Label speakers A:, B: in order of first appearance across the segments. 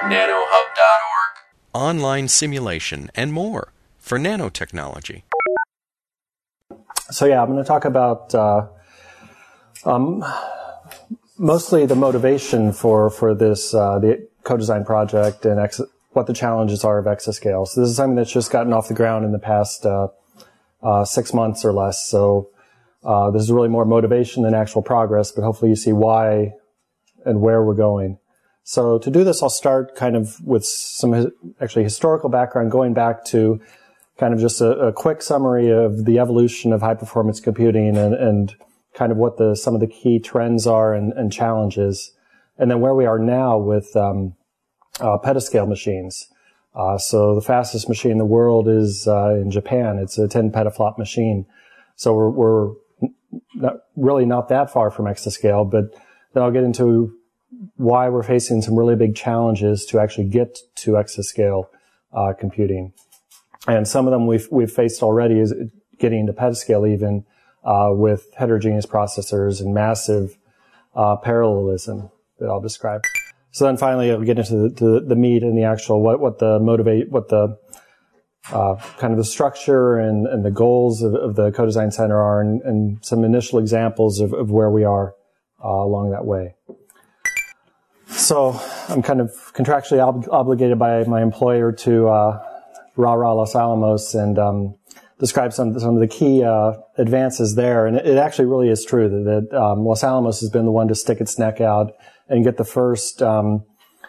A: nanohub.org.
B: Online simulation and more for nanotechnology.
C: So yeah, I'm going to talk about mostly the motivation for this the co-design project and what the challenges are of exascale. So this is something that's just gotten off the ground in the past 6 months or less. So this is really more motivation than actual progress, but hopefully you see why and where we're going. So to do this, I'll start kind of with some actually historical background, going back to kind of just a quick summary of the evolution of high-performance computing and kind of what some of the key trends are and challenges, and then where we are now with petascale machines. So the fastest machine in the world is in Japan. It's a 10 petaflop machine. So we're not that far from exascale, but then I'll get into why we're facing some really big challenges to actually get to exascale computing. And some of them we've faced already is getting to petascale even with heterogeneous processors and massive parallelism that I'll describe. So then finally I'll get into the meat and the actual what the kind of the structure and the goals of the Co-Design Center are, and some initial examples of where we are along that way. So I'm kind of contractually obligated by my employer to RAH Los Alamos and describe some of the key advances there. And it actually really is true that Los Alamos has been the one to stick its neck out and get the first of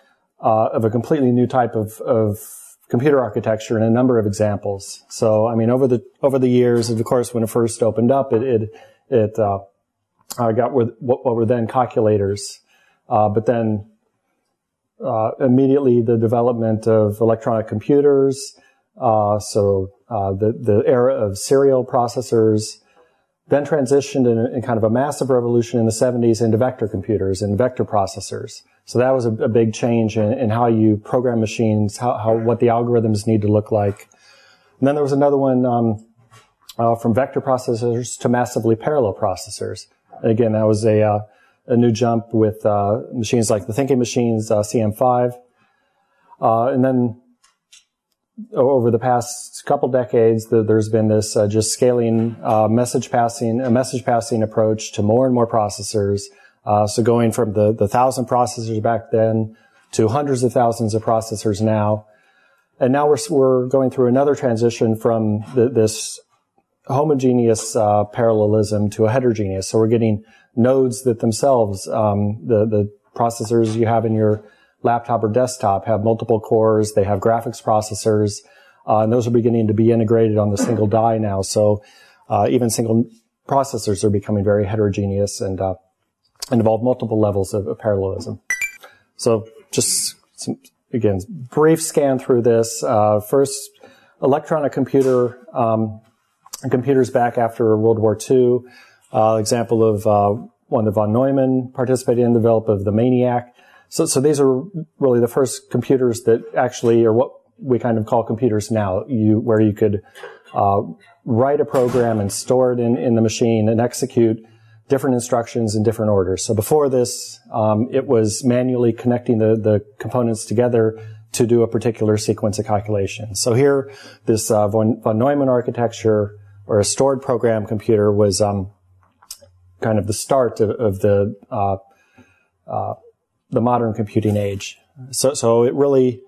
C: a completely new type of computer architecture in a number of examples. So I mean, over the years, of course, when it first opened up, it got what were then calculators, but then immediately the development of electronic computers. So the era of serial processors then transitioned in kind of a massive revolution in the 70s into vector computers and vector processors. So that was a big change in how you program machines, what the algorithms need to look like. And then there was another one from vector processors to massively parallel processors. And again, that was a new jump with machines like the Thinking Machines CM5. And then over the past couple decades, there's been this just scaling message passing approach to more and more processors. So going from the 1,000 processors back then to hundreds of thousands of processors now. And now we're going through another transition from this homogeneous parallelism to a heterogeneous. So we're getting nodes that themselves, the processors you have in your laptop or desktop have multiple cores. They have graphics processors, and those are beginning to be integrated on the single die now. So even single processors are becoming very heterogeneous and involve multiple levels of parallelism. So just again, brief scan through this. First, electronic computers back after World War II. Example of one that von Neumann participated in the development of the MANIAC. So these are really the first computers that actually are what we kind of call computers now, where you could write a program and store it in the machine and execute different instructions in different orders. So before this, it was manually connecting the components together to do a particular sequence of calculations. So here, this von Neumann architecture, or a stored program computer, was kind of the start of the modern computing age. So it really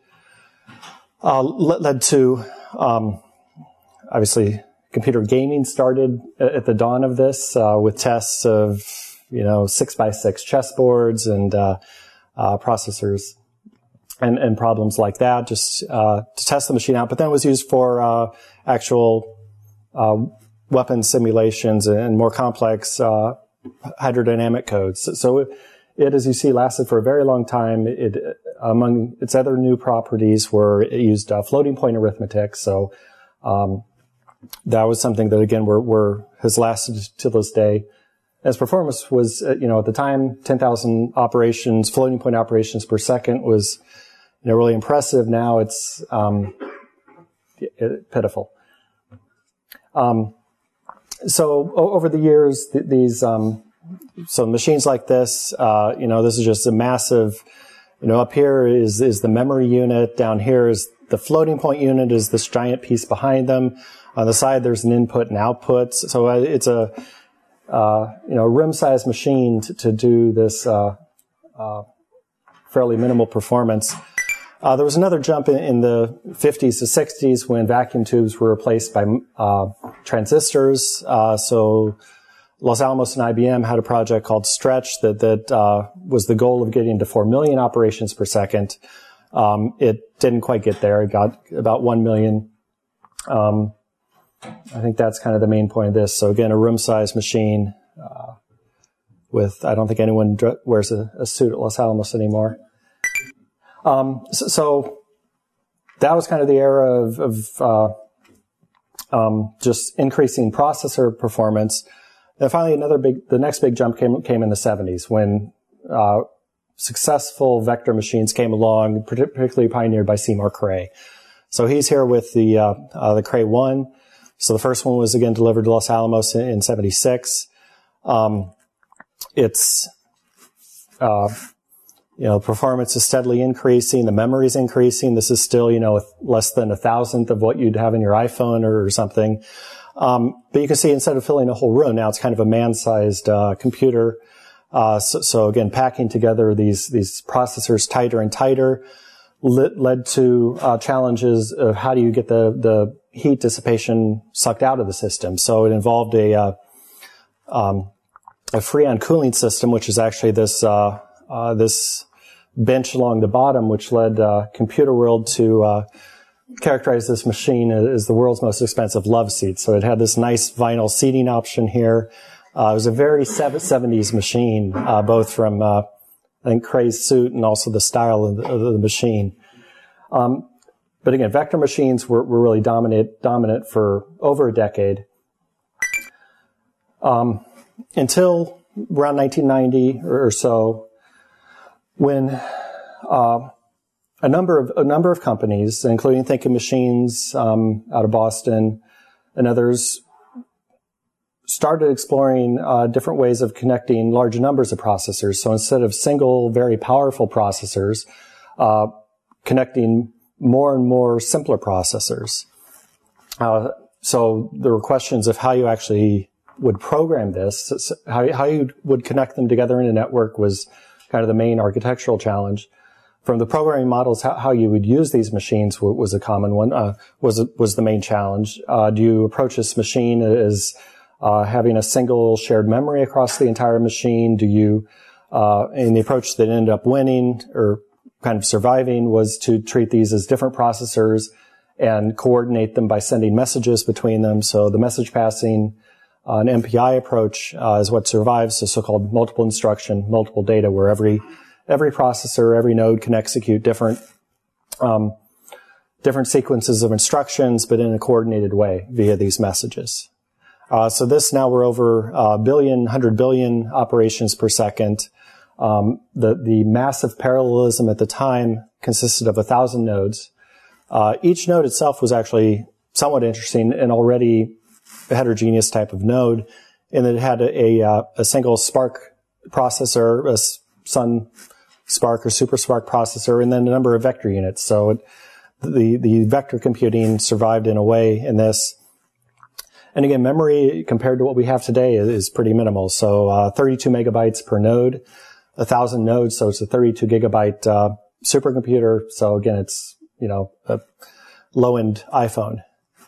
C: led to, obviously, computer gaming started at the dawn of this, with tests of, 6x6 chessboards and processors and problems like that, just to test the machine out. But then it was used for actual weapon simulations and more complex hydrodynamic codes. So it, as you see, lasted for a very long time. Among its other new properties were it used floating point arithmetic. So that was something that, again, has lasted to this day. As performance was, at the time, 10,000 floating point operations per second was, really impressive. Now it's pitiful. So over the years, these so machines like this, this is just a massive Up here is the memory unit. Down here is the floating point unit, is this giant piece behind them. On the side, there's an input and output. So it's a room-sized machine to do this fairly minimal performance. There was another jump in the 50s to 60s when vacuum tubes were replaced by transistors. So Los Alamos and IBM had a project called Stretch that was the goal of getting to 4 million operations per second. It didn't quite get there. It got about 1 million. I think that's kind of the main point of this. So again, a room-sized machine I don't think anyone wears a suit at Los Alamos anymore. So that was kind of the era of just increasing processor performance. And finally, the next big jump came in the 70s when successful vector machines came along, particularly pioneered by Seymour Cray. So he's here with the Cray 1. So the first one was again delivered to Los Alamos in 76. Performance is steadily increasing. The memory is increasing. This is still, less than 1,000th of what you'd have in your iPhone or something. But you can see instead of filling a whole room, now it's kind of a man-sized computer. So again, packing together these processors tighter and tighter led to challenges of how do you get the heat dissipation sucked out of the system. So it involved a Freon cooling system, which is actually this bench along the bottom, which led Computer World to characterize this machine as the world's most expensive love seat. So it had this nice vinyl seating option here. It was a very 70s machine, both from I think Cray's suit and also the style of the machine. But again, vector machines were really dominant for over a decade. Until around 1990 or so, when a number of companies, including Thinking Machines out of Boston and others, started exploring different ways of connecting large numbers of processors. So instead of single, very powerful processors, connecting more and more simpler processors. So there were questions of how you actually would program this. How you would connect them together in a network was kind of the main architectural challenge. From the programming models, how you would use these machines was a common one, was the main challenge. Do you approach this machine as having a single shared memory across the entire machine? Do you, and the approach that ended up winning or kind of surviving was to treat these as different processors and coordinate them by sending messages between them. So the message passing, an MPI approach, is what survives, the so-called multiple instruction, multiple data, where every processor, every node can execute different sequences of instructions, but in a coordinated way via these messages. So this now we're over 100 billion operations per second. The massive parallelism at the time consisted of 1,000 nodes. Each node itself was actually somewhat interesting and already a heterogeneous type of node, in that it had a single SPARC processor, a Sun SPARC or Super SPARC processor, and then a number of vector units. So the vector computing survived in a way in this. And again, memory compared to what we have today is pretty minimal. So 32 megabytes per node, 1,000 nodes, so it's a 32 gigabyte supercomputer. So again, it's a low-end iPhone.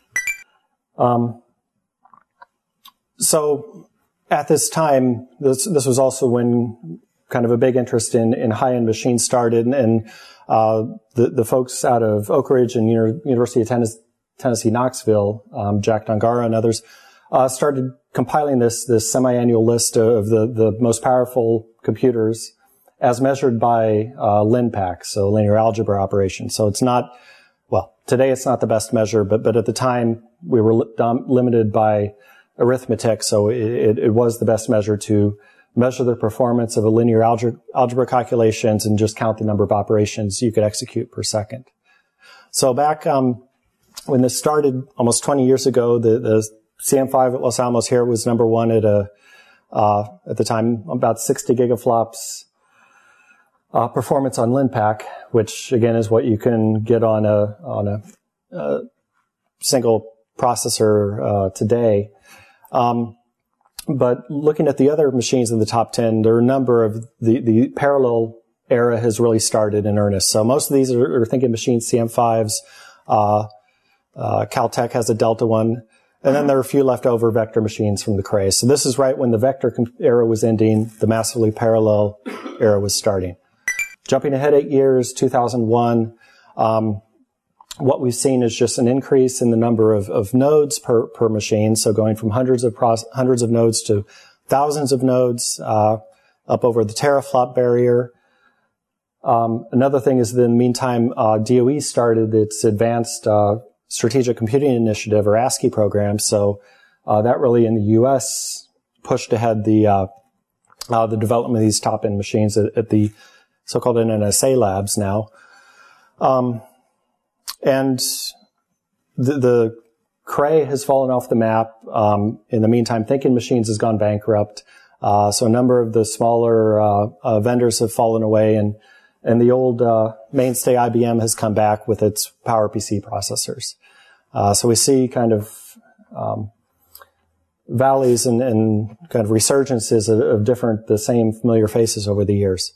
C: So at this time, this was also when kind of a big interest in high-end machines started, and the folks out of Oak Ridge and University of Tennessee Knoxville, Jack Dongaro and others, started compiling this semi-annual list of the most powerful computers as measured by LINPACK, so linear algebra operations. So it's not, well, today it's not the best measure, but at the time we were limited by arithmetic, so it was the best measure to measure the performance of a linear algebra calculations and just count the number of operations you could execute per second. So back when this started almost 20 years ago, the CM5 at Los Alamos here was number one at the time about 60 gigaflops performance on LINPACK, which again is what you can get on a single processor today. But looking at the other machines in the top 10, there are a number of the parallel era has really started in earnest. So most of these are thinking machines, CM5s. Caltech has a Delta one. And then there are a few leftover vector machines from the Cray. So this is right when the vector era was ending, the massively parallel era was starting. Jumping ahead 8 years, 2001, what we've seen is just an increase in the number of nodes per machine. So going from hundreds of nodes to thousands of nodes, up over the teraflop barrier. Another thing is that in the meantime, DOE started its advanced Strategic Computing Initiative, or ASCII program. So that really in the U.S. pushed ahead the development of these top-end machines at the so-called NNSA labs now. And the Cray has fallen off the map. In the meantime, Thinking Machines has gone bankrupt. So a number of the smaller vendors have fallen away, and the old mainstay IBM has come back with its PowerPC processors. So we see kind of valleys and kind of resurgences of different, the same familiar faces over the years.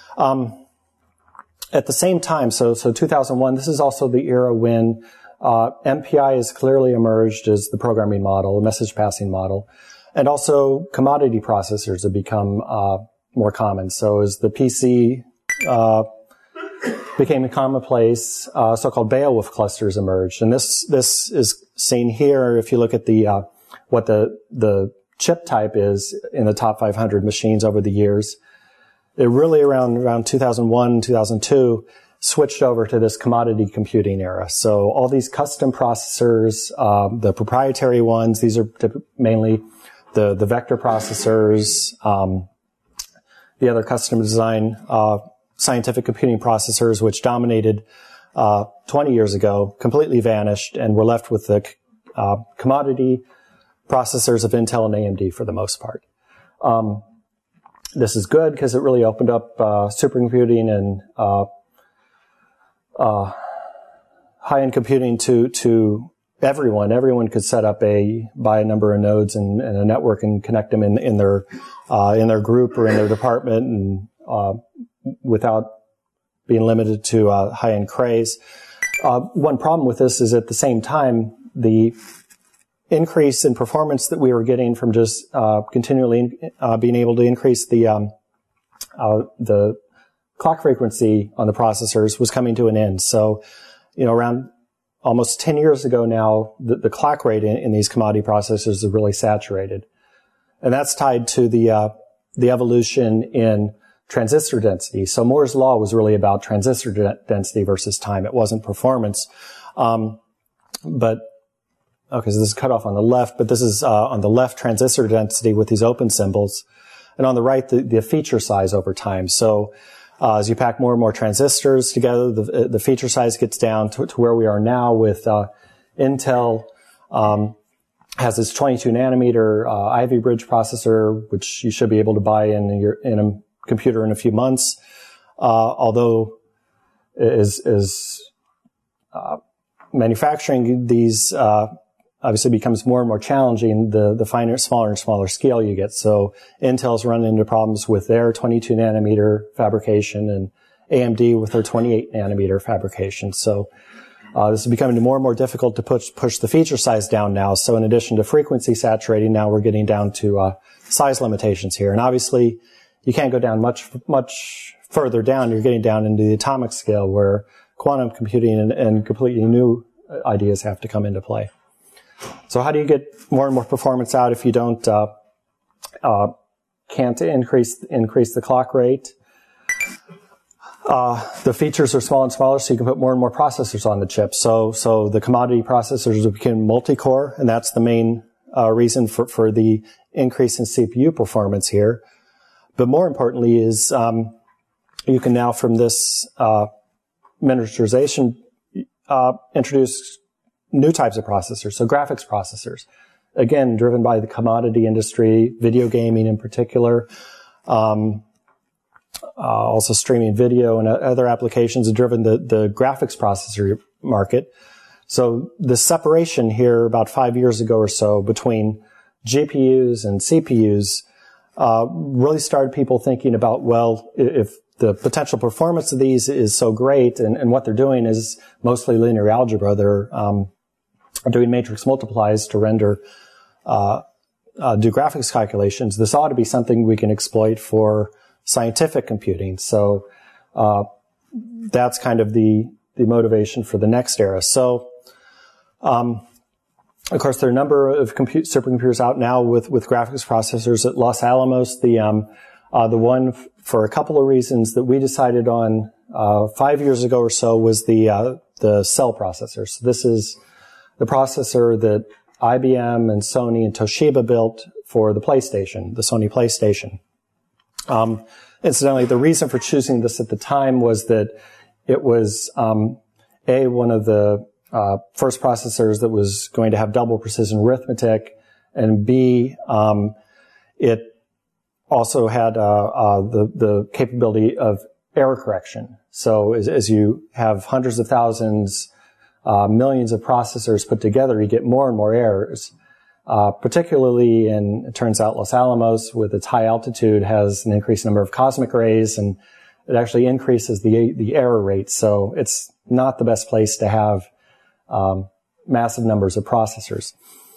C: At the same time, so 2001, this is also the era when MPI has clearly emerged as the programming model, the message passing model, and also commodity processors have become more common. So as the PC became a commonplace, so-called Beowulf clusters emerged. And this is seen here if you look at the what the chip type is in the top 500 machines over the years. It really around 2001, 2002 switched over to this commodity computing era. So all these custom processors, the proprietary ones, these are mainly the vector processors, the other custom design scientific computing processors, which dominated 20 years ago, completely vanished, and we're left with the commodity processors of Intel and AMD for the most part. This is good because it really opened up supercomputing and high-end computing to everyone. Everyone could set up buy a number of nodes and a network and connect them in their group or in their department, and without being limited to high-end Crays. One problem with this is at the same time, the increase in performance that we were getting from just continually being able to increase the clock frequency on the processors was coming to an end. So, around almost 10 years ago now, the clock rate in these commodity processors is really saturated. And that's tied to the evolution in transistor density. So Moore's law was really about transistor density versus time. It wasn't performance. So this is cut off on the left, but this is on the left transistor density with these open symbols. And on the right, the feature size over time. So as you pack more and more transistors together, the feature size gets down to where we are now with Intel has this 22 nanometer Ivy Bridge processor, which you should be able to buy in a computer in a few months. Although manufacturing these obviously becomes more and more challenging the finer, smaller and smaller scale you get. So Intel's run into problems with their 22 nanometer fabrication and AMD with their 28 nanometer fabrication. So this is becoming more and more difficult to push the feature size down now. So in addition to frequency saturating, now we're getting down to size limitations here. And obviously you can't go down much further down. You're getting down into the atomic scale where quantum computing and completely new ideas have to come into play. So how do you get more and more performance out if you don't can't increase the clock rate? The features are smaller and smaller, so you can put more and more processors on the chip. So the commodity processors become multi-core, and that's the main reason for the increase in CPU performance here. But more importantly is you can now, from this miniaturization, introduce new types of processors, so graphics processors, again, driven by the commodity industry, video gaming in particular. also streaming video and other applications have driven the graphics processor market. So the separation here about 5 years ago or so between GPUs and CPUs really started people thinking about, well, if the potential performance of these is so great and what they're doing is mostly linear algebra, they're doing matrix multiplies to render do graphics calculations, this ought to be something we can exploit for scientific computing. So that's kind of the motivation for the next era. So of course, there are a number of supercomputers out now with graphics processors at Los Alamos. The one for a couple of reasons that we decided on 5 years ago or so was the cell processor. So this is the processor that IBM and Sony and Toshiba built for the PlayStation, the Sony PlayStation. Incidentally, the reason for choosing this at the time was that it was one of the first processors that was going to have double precision arithmetic, and B, it also had the capability of error correction. So as you have hundreds of thousands, millions of processors put together, you get more and more errors. Particularly it turns out Los Alamos, with its high altitude, has an increased number of cosmic rays, and it actually increases the error rate. So it's not the best place to have massive numbers of processors.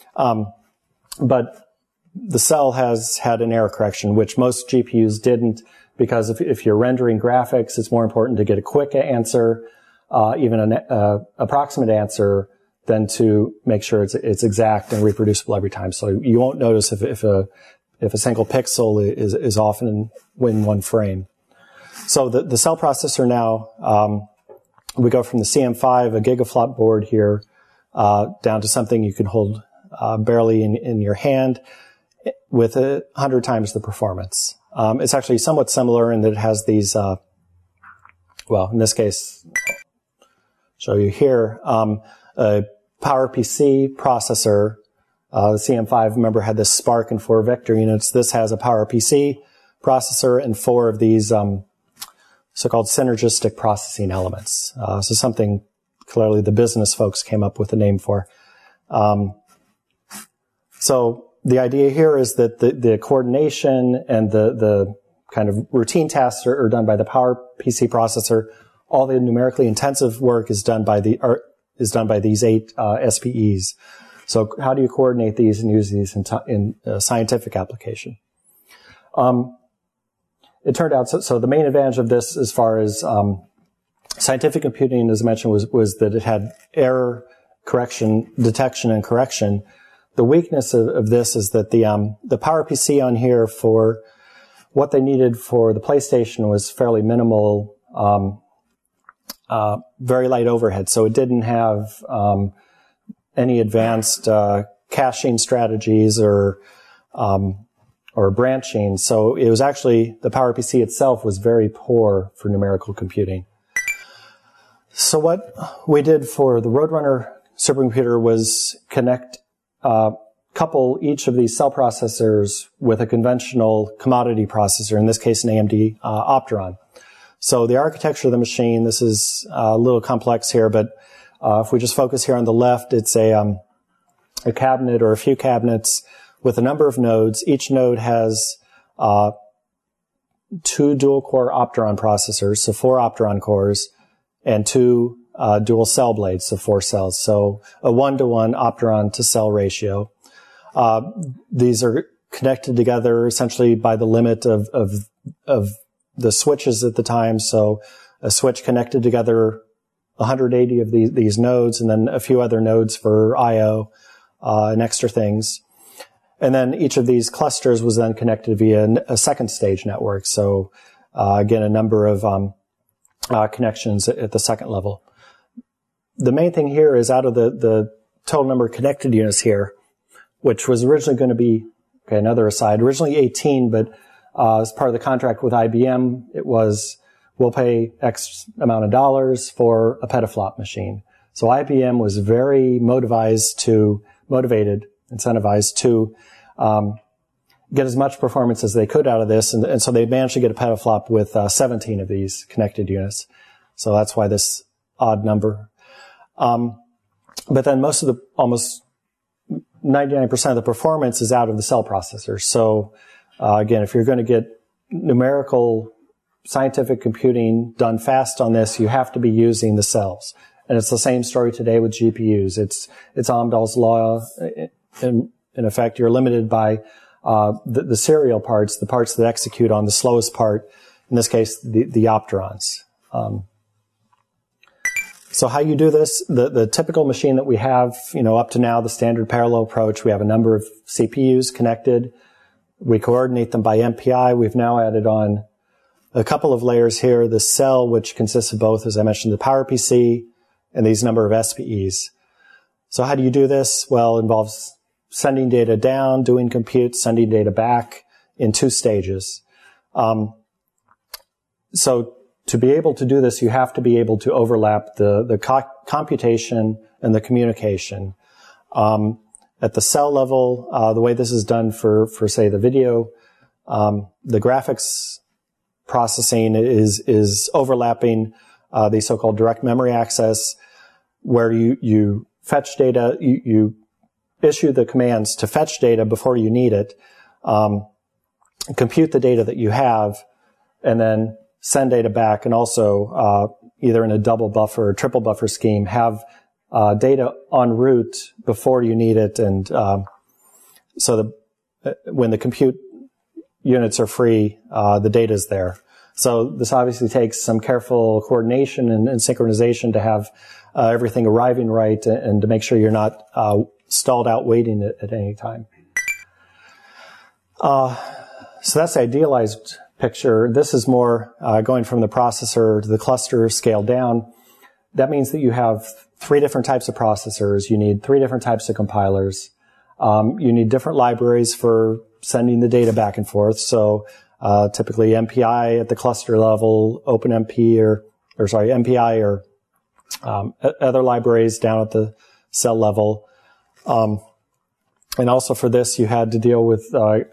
C: But the cell has had an error correction, which most GPUs didn't, because if you're rendering graphics, it's more important to get a quick answer, even an approximate answer, than to make sure it's exact and reproducible every time. So you won't notice if a single pixel is off in one frame. So the cell processor now, we go from the CM5, a gigaflop board here, down to something you can hold barely in your hand with 100 times the performance. It's actually somewhat similar in that it has these, in this case, I'll show you here, a PowerPC processor. The CM5, remember, had this SPARC and 4 vector units. This has a PowerPC processor and 4 of these so-called synergistic processing elements. So something clearly the business folks came up with a name for. So the idea here is that the coordination and the kind of routine tasks are done by the PowerPC processor. All the numerically intensive work is done by these 8 SPEs. So how do you coordinate these and use these in scientific application? It turned out, so the main advantage of this as far as scientific computing, as I mentioned, was that it had error correction, detection and correction. The weakness of this is that the PowerPC on here, for what they needed for the PlayStation, was fairly minimal, very light overhead. So it didn't have any advanced caching strategies or branching. So it was actually, the PowerPC itself was very poor for numerical computing. So what we did for the Roadrunner supercomputer was couple each of these cell processors with a conventional commodity processor, in this case an AMD Opteron. So the architecture of the machine, this is a little complex here, but if we just focus here on the left, it's a cabinet or a few cabinets with a number of nodes. Each node has 2 dual-core Opteron processors, so 4 Opteron cores, and 2 dual cell blades, so 4 cells. So a 1-to-1 Opteron to cell ratio. These are connected together essentially by the limit of the switches at the time. So a switch connected together 180 of these nodes, and then a few other nodes for I/O and extra things. And then each of these clusters was then connected via a second stage network. So again, a number of connections at the second level. The main thing here is, out of the total number of connected units here, which was originally going to be, another aside, originally 18, but as part of the contract with IBM, it was, we'll pay X amount of dollars for a petaflop machine. So IBM was very incentivized to get as much performance as they could out of this, and so they managed to get a petaflop with 17 of these connected units. So that's why this odd number. But then almost 99% of the performance is out of the cell processor. So again, if you're going to get numerical scientific computing done fast on this, you have to be using the cells. And it's the same story today with GPUs. It's Amdahl's law. In effect, you're limited by the serial parts, the parts that execute on the slowest part, in this case, the opterons. So how you do this, the typical machine that we have, up to now, the standard parallel approach, we have a number of CPUs connected. We coordinate them by MPI. We've now added on a couple of layers here, the cell, which consists of both, as I mentioned, the PowerPC and these number of SPEs. So how do you do this? Well, it involves sending data down, doing compute, sending data back in 2 stages. So to be able to do this, you have to be able to overlap the computation and the communication. At the cell level, the way this is done for say, the video, the graphics processing is overlapping the so-called direct memory access, where you fetch data, you issue the commands to fetch data before you need it, compute the data that you have, and then send data back, and also either in a double buffer or triple buffer scheme, have data en route before you need it, and so when the compute units are free, the data is there. So this obviously takes some careful coordination and synchronization to have everything arriving right, and to make sure you're not stalled out waiting at any time. So that's the idealized picture. This is more going from the processor to the cluster scaled down. That means that you have 3 different types of processors. You need 3 different types of compilers. You need different libraries for sending the data back and forth. So typically MPI at the cluster level, OpenMP MPI or other libraries down at the cell level. And also for this, you had to deal with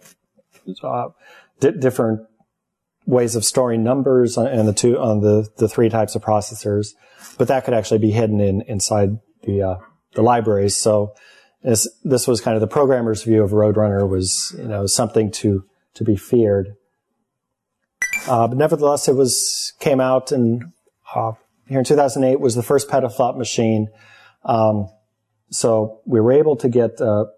C: different ways of storing numbers on the 3 types of processors, but that could actually be hidden inside the libraries. So this was kind of the programmer's view of Roadrunner, was something to be feared. But nevertheless, it came out, and here in 2008 was the first petaflop machine. So we were able to get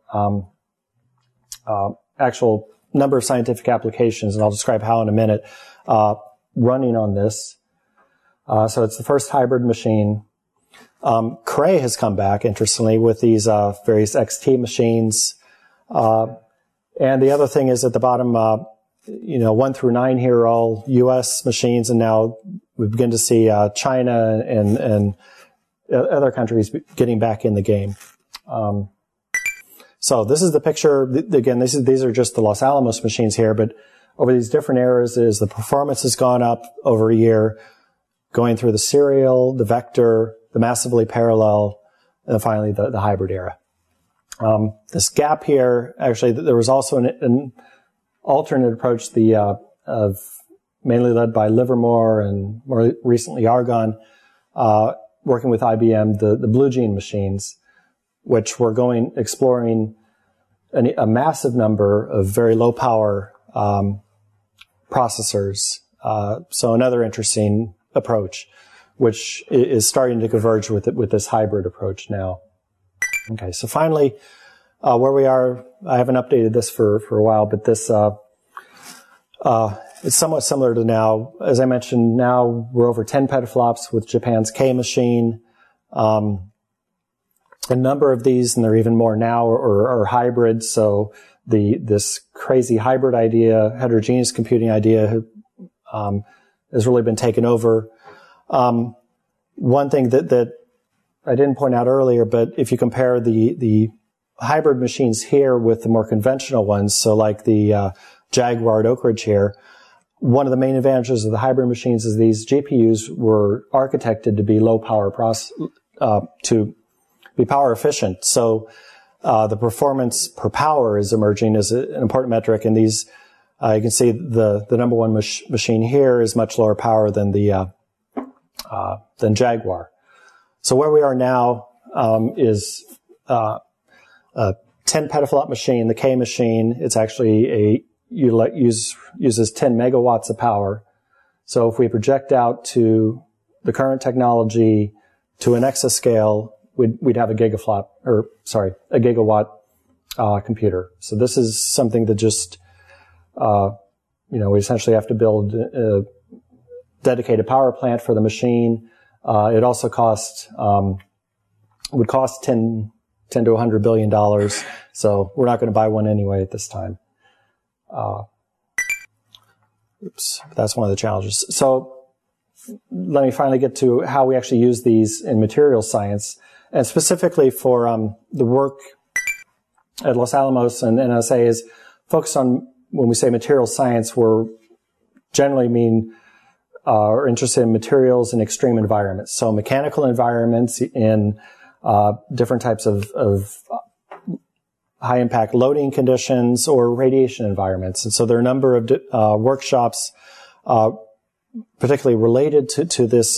C: actual number of scientific applications, and I'll describe how in a minute, running on this. So it's the first hybrid machine. Cray has come back, interestingly, with these various XT machines. And the other thing is at the bottom, 1 through 9 here are all U.S. machines, and now we begin to see China and other countries getting back in the game. So this is the picture. Again, these are just the Los Alamos machines here, but over these different eras, the performance has gone up over a year, going through the serial, the vector, the massively parallel, and then finally the hybrid era. This gap here, actually, there was also an alternate approach, of mainly led by Livermore and more recently Argonne, working with IBM, the Blue Gene machines, which were exploring a massive number of very low power processors. So another interesting approach, which is starting to converge with this hybrid approach now. Okay, so finally, where we are, I haven't updated this for a while, but this it's somewhat similar to now. As I mentioned, now we're over 10 petaflops with Japan's K machine. A number of these, and there are even more now, are hybrids. So this crazy hybrid idea, heterogeneous computing idea, has really been taken over. One thing that I didn't point out earlier, but if you compare the hybrid machines here with the more conventional ones, so like the Jaguar at Oak Ridge here, one of the main advantages of the hybrid machines is these GPUs were architected to be low power to be power efficient. So the performance per power is emerging as an important metric. And these, you can see the number one machine here is much lower power than than Jaguar. So where we are now is a 10 petaflop machine, the K machine. It's actually uses 10 megawatts of power. So if we project out to the current technology to an exascale, we'd have a gigawatt computer. So this is something that just, we essentially have to build a dedicated power plant for the machine. It also would cost $10 to $100 billion. So we're not going to buy one anyway at this time. That's one of the challenges. So let me finally get to how we actually use these in materials science, and specifically for the work at Los Alamos and NSA is focused on, when we say materials science, we're generally are interested in materials in extreme environments. So mechanical environments in different types of high impact loading conditions or radiation environments. And so there are a number of workshops particularly related to this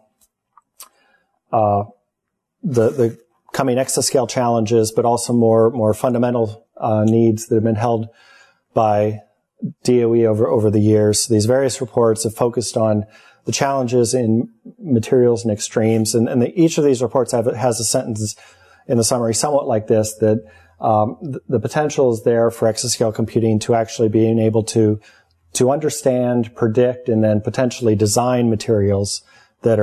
C: the coming exascale challenges, but also more fundamental needs that have been held by DOE over the years. These various reports have focused on the challenges in materials and extremes, and each of these reports has a sentence in the summary somewhat like this, that the potential is there for exascale computing to actually being able to understand, predict, and then potentially design materials that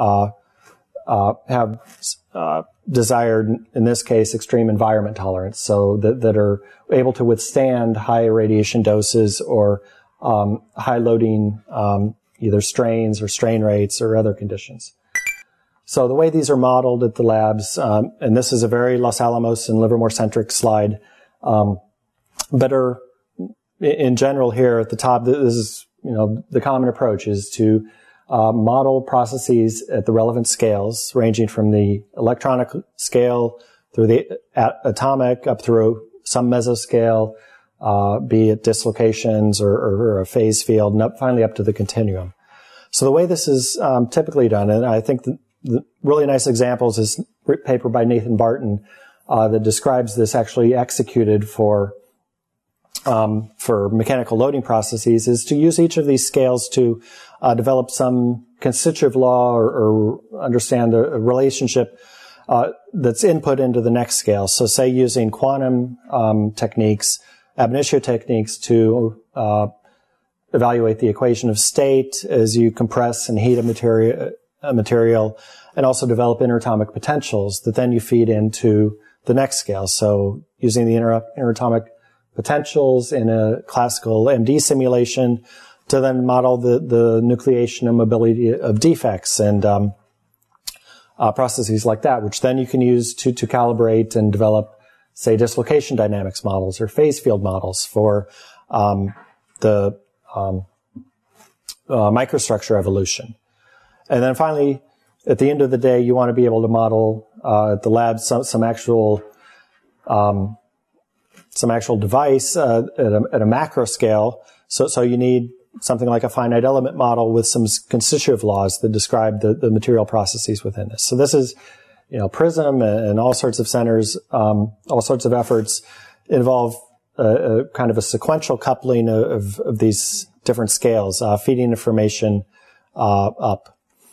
C: have desired, in this case, extreme environment tolerance, so that are able to withstand high radiation doses or high loading, either strains or strain rates or other conditions. So the way these are modeled at the labs, and this is a very Los Alamos and Livermore-centric slide, but are in general here at the top, this is, the common approach is to model processes at the relevant scales, ranging from the electronic scale through the atomic up through some mesoscale, be it dislocations or a phase field, and finally up to the continuum. So the way this is typically done, and I think the really nice examples is a paper by Nathan Barton that describes this actually executed for mechanical loading processes, is to use each of these scales to develop some constitutive law or understand the relationship that's input into the next scale. So say using quantum techniques, ab initio techniques to evaluate the equation of state as you compress and heat a material, and also develop interatomic potentials that then you feed into the next scale. So using the interatomic potentials in a classical MD simulation to then model the nucleation and mobility of defects and processes like that, which then you can use to calibrate and develop, say, dislocation dynamics models or phase field models for the microstructure evolution. And then finally, at the end of the day, you want to be able to model at the lab some actual device at a macro scale. So you need something like a finite element model with some constitutive laws that describe the material processes within this. So this is, PRISM and all sorts of centers, all sorts of efforts involve kind of a sequential coupling of these different scales, feeding information up.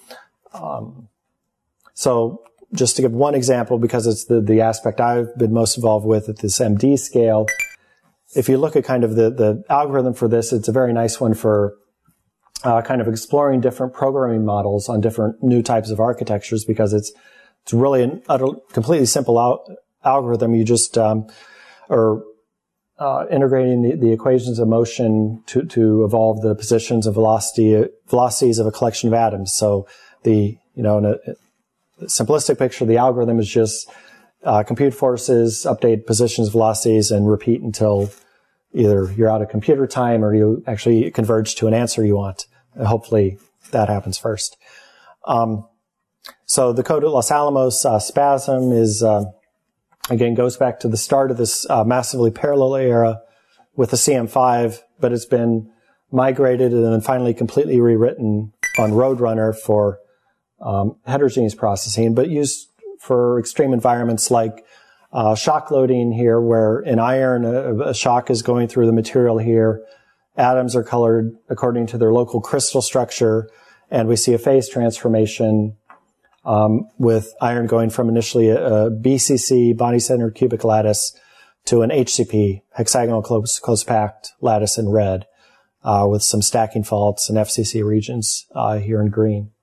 C: So just to give one example, because it's the aspect I've been most involved with at this MD scale, if you look at kind of the algorithm for this, it's a very nice one for kind of exploring different programming models on different new types of architectures, because it's really an completely simple algorithm. You just are integrating the equations of motion to evolve the positions of velocities of a collection of atoms. So in a simplistic picture, the algorithm is just compute forces, update positions, velocities, and repeat until either you're out of computer time or you actually converge to an answer you want. And hopefully that happens first. So the code at Los Alamos, SPASM, is Again, goes back to the start of this massively parallel era with the CM5, but it's been migrated and then finally completely rewritten on Roadrunner for heterogeneous processing, but used for extreme environments like shock loading here, where in iron a shock is going through the material here. Atoms are colored according to their local crystal structure, and we see a phase transformation with iron going from initially a BCC, body-centered cubic lattice, to an HCP, hexagonal close-packed lattice in red, with some stacking faults and FCC regions here in green.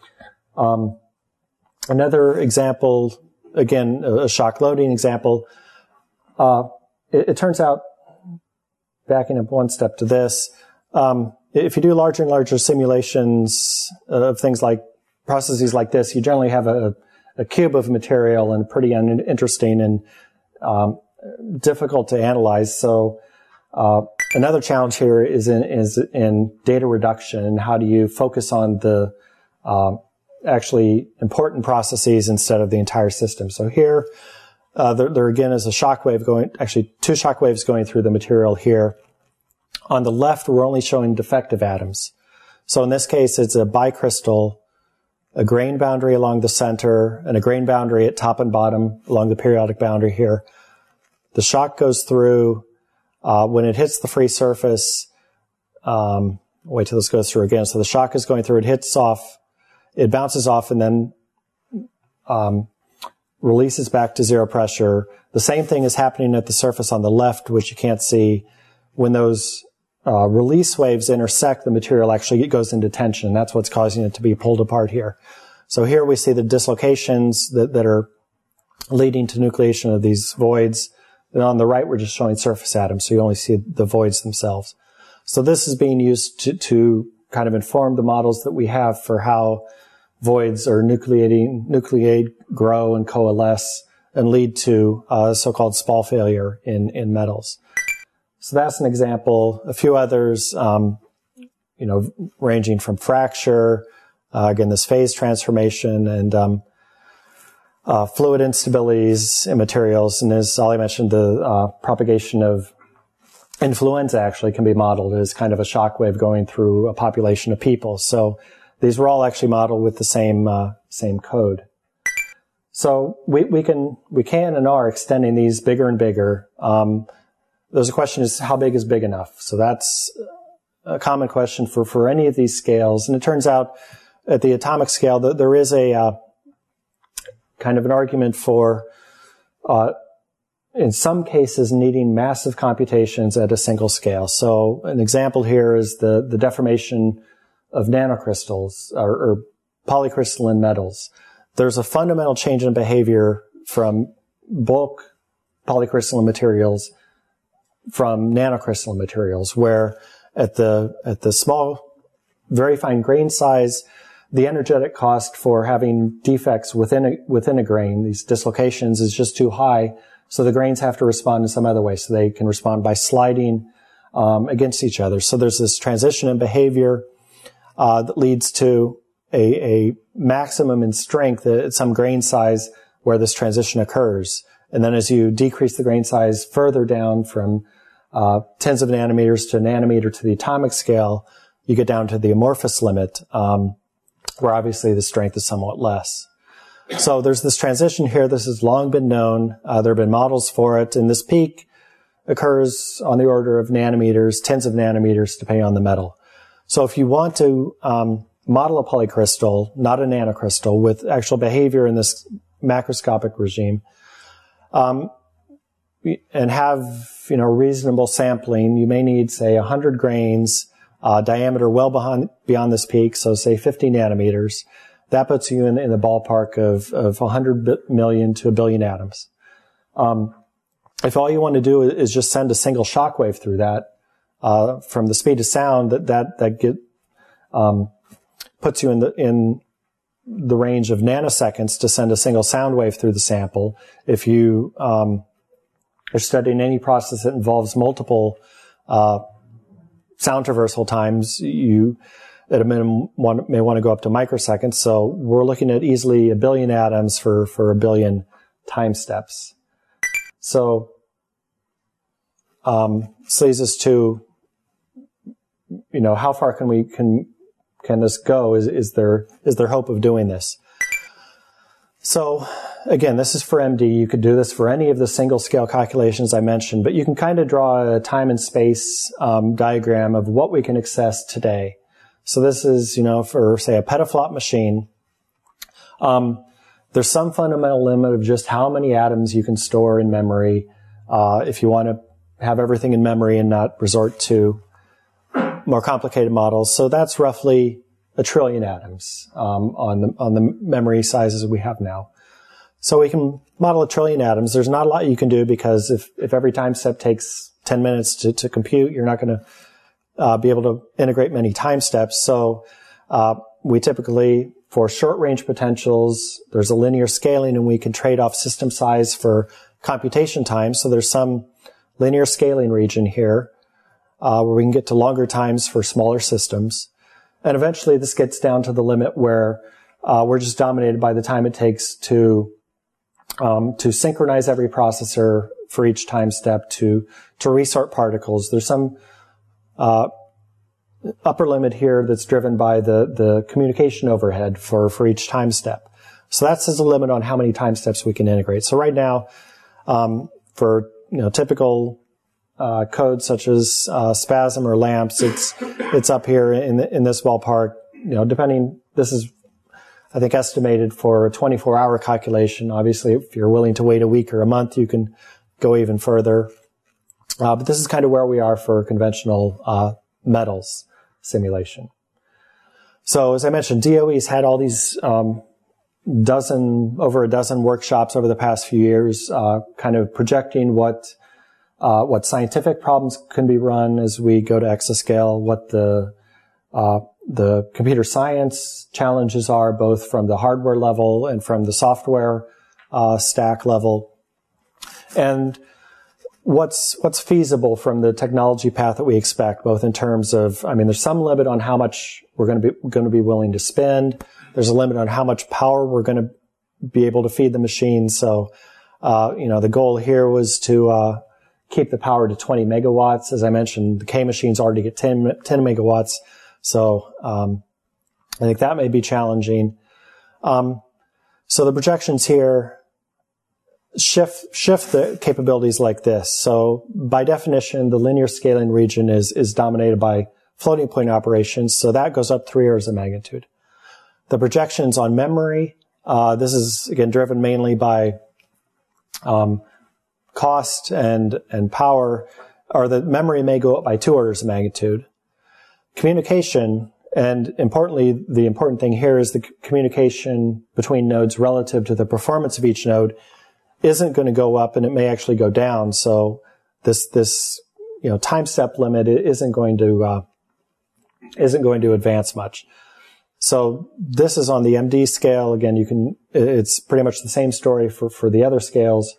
C: Another example, again, a shock loading example. It turns out, backing up one step to this, if you do larger and larger simulations of things like processes like this, you generally have a cube of material and pretty uninteresting and difficult to analyze. So another challenge here is in data reduction, and how do you focus on the actually important processes instead of the entire system. So here, there again is a shock wave going, actually two shock waves going through the material here. On the left, we're only showing defective atoms. So in this case, it's a bicrystal, a grain boundary along the center, and a grain boundary at top and bottom along the periodic boundary here. The shock goes through. When it hits the free surface, wait till this goes through again. So the shock is going through, it hits off, it bounces off, and then releases back to zero pressure. The same thing is happening at the surface on the left, which you can't see. When those release waves intersect, the material actually goes into tension. That's what's causing it to be pulled apart here. So here we see the dislocations that are leading to nucleation of these voids. And on the right, we're just showing surface atoms, so you only see the voids themselves. So this is being used to kind of inform the models that we have for how voids or nucleate, grow, and coalesce and lead to so-called spall failure in metals. So that's an example. A few others, ranging from fracture, again, this phase transformation, and fluid instabilities in materials. And as Ollie mentioned, the propagation of influenza actually can be modeled as kind of a shock wave going through a population of people. So these were all actually modeled with the same code. So we can and are extending these bigger and bigger. There's a question is how big is big enough? So that's a common question for any of these scales. And it turns out at the atomic scale that there is a kind of an argument for in some cases needing massive computations at a single scale. So an example here is the deformation of nanocrystals or polycrystalline metals. There's a fundamental change in behavior from bulk polycrystalline materials from nanocrystalline materials, where at the small, very fine grain size, the energetic cost for having defects within a grain, these dislocations, is just too high. So the grains have to respond in some other way. So they can respond by sliding against each other. So there's this transition in behavior that leads to a maximum in strength at some grain size where this transition occurs. And then as you decrease the grain size further down from tens of nanometers to a nanometer to the atomic scale, you get down to the amorphous limit, where obviously the strength is somewhat less. So there's this transition here. This has long been known. There have been models for it, and this peak occurs on the order of nanometers, tens of nanometers, depending on the metal. So if you want to model a polycrystal, not a nanocrystal, with actual behavior in this macroscopic regime, and have reasonable sampling, you may need, say, 100 grains, diameter well beyond this peak, so say 50 nanometers. That puts you in the ballpark of 100 million to a billion atoms. If all you want to do is just send a single shock wave through that, from the speed of sound, that puts you in the range of nanoseconds to send a single sound wave through the sample. If you are studying any process that involves multiple sound traversal times, you at a minimum may want to go up to microseconds. So we're looking at easily a billion atoms for a billion time steps. So, this leads us to, how far can this go? Is there hope of doing this? So, again, this is for MD. You could do this for any of the single scale calculations I mentioned, but you can kind of draw a time and space diagram of what we can access today. So this is, for, say, a petaflop machine. There's some fundamental limit of just how many atoms you can store in memory if you want to have everything in memory and not resort to more complicated models. So that's roughly 1 trillion atoms on the memory sizes we have now. So we can model 1 trillion atoms. There's not a lot you can do because if every time step takes 10 minutes to compute, you're not going to be able to integrate many time steps. So we typically, for short-range potentials, there's a linear scaling, and we can trade off system size for computation time. So there's some linear scaling region here where we can get to longer times for smaller systems. And eventually this gets down to the limit where we're just dominated by the time it takes to synchronize every processor for each time step, to resort particles. There's some upper limit here that's driven by the communication overhead for each time step. So that's a limit on how many time steps we can integrate. So right now, for typical code such as SPASM or LAMMPS, it's up here in this ballpark. Depending, this is, I think, estimated for a 24-hour calculation. Obviously, if you're willing to wait a week or a month, you can go even further. But this is kind of where we are for conventional metals simulation. So, as I mentioned, DOE's had all these over a dozen workshops over the past few years, kind of projecting what scientific problems can be run as we go to exascale, what the computer science challenges are, both from the hardware level and from the software stack level, and what's feasible from the technology path that we expect, both in terms of, there's some limit on how much we're going to be willing to spend. There's a limit on how much power we're going to be able to feed the machine. So, the goal here was to keep the power to 20 megawatts. As I mentioned, the K machines already get 10 megawatts. So, I think that may be challenging. So the projections here shift the capabilities like this. So by definition, the linear scaling region is dominated by floating point operations. So that goes up 3 orders of magnitude. The projections on memory, this is again driven mainly by, cost and power, or the memory may go up by 2 orders of magnitude. Communication, and importantly, the important thing here is the communication between nodes relative to the performance of each node isn't going to go up, and it may actually go down. So this time step limit isn't going to advance much. So this is on the MD scale. Again, it's pretty much the same story for the other scales.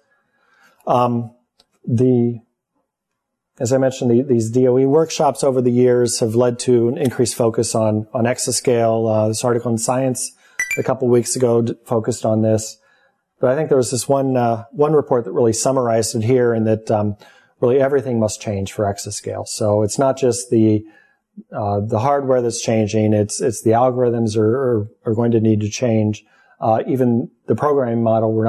C: As I mentioned, these DOE workshops over the years have led to an increased focus on exascale. This article in Science a couple weeks ago focused on this. But I think there was this one report that really summarized it here, and that really everything must change for exascale. So it's not just the hardware that's changing; it's the algorithms are going to need to change. Even the programming model, we're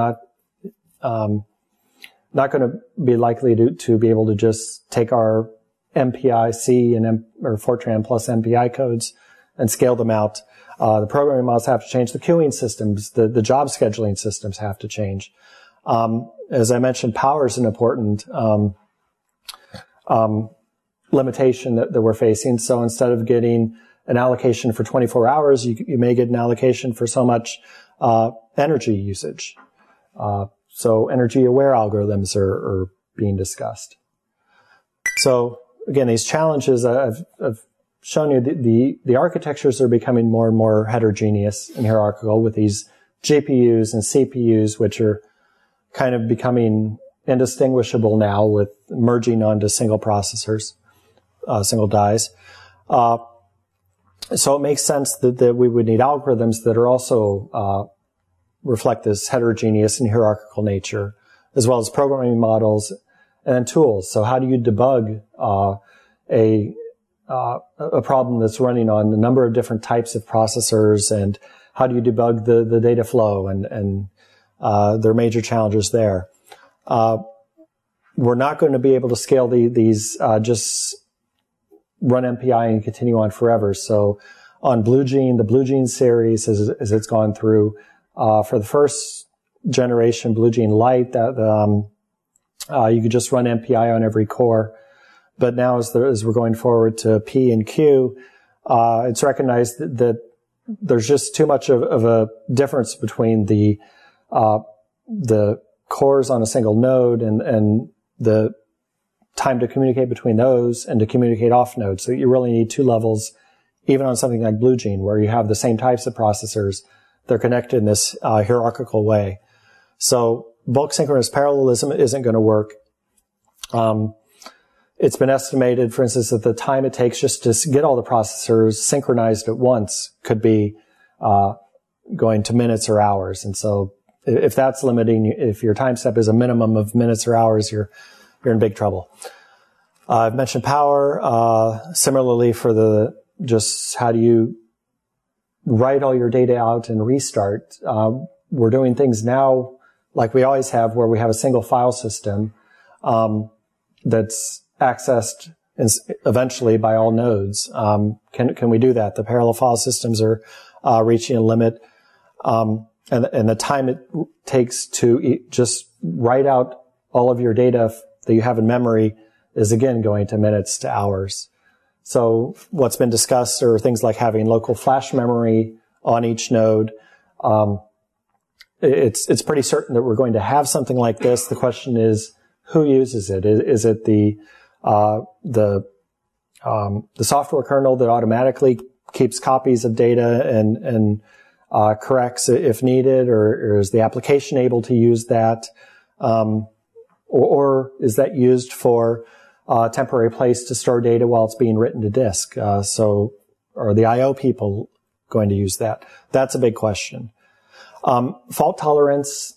C: not going to be likely to be able to just take our MPI-C or Fortran plus MPI codes and scale them out. The programming models have to change. The queuing systems, the job scheduling systems have to change. As I mentioned, power is an important limitation that we're facing. So instead of getting an allocation for 24 hours, you may get an allocation for so much energy usage. So energy-aware algorithms are being discussed. So again, these challenges, I've shown you the architectures are becoming more and more heterogeneous and hierarchical, with these GPUs and CPUs, which are kind of becoming indistinguishable now, with merging onto single processors, single dies. So it makes sense that we would need algorithms that are also reflect this heterogeneous and hierarchical nature, as well as programming models, and then tools. So how do you debug a problem that's running on a number of different types of processors, and how do you debug the data flow, and there are major challenges there. We're not going to be able to scale these just run MPI and continue on forever. So on BlueGene, the BlueGene series, as it's gone through, for the first generation BlueGene Lite, you could just run MPI on every core. But now as we're going forward to P and Q, it's recognized that there's just too much of a difference between the cores on a single node and the time to communicate between those and to communicate off nodes. So you really need two levels, even on something like BlueGene, where you have the same types of processors. They're connected in this hierarchical way. So bulk synchronous parallelism isn't going to work. It's been estimated, for instance, that the time it takes just to get all the processors synchronized at once could be going to minutes or hours. And so if that's limiting, if your time step is a minimum of minutes or hours, you're in big trouble. I've mentioned power. Similarly, for just how do you write all your data out and restart? We're doing things now like we always have, where we have a single file system that's accessed eventually by all nodes. Can we do that? The parallel file systems are reaching a limit, and the time it takes to just write out all of your data that you have in memory is again going to minutes to hours. So what's been discussed are things like having local flash memory on each node. It's pretty certain that we're going to have something like this. The question is, who uses it? Is it the software kernel that automatically keeps copies of data and corrects it if needed, or is the application able to use that, or is that used for a temporary place to store data while it's being written to disk? So are the I/O people going to use that? That's a big question. Fault tolerance.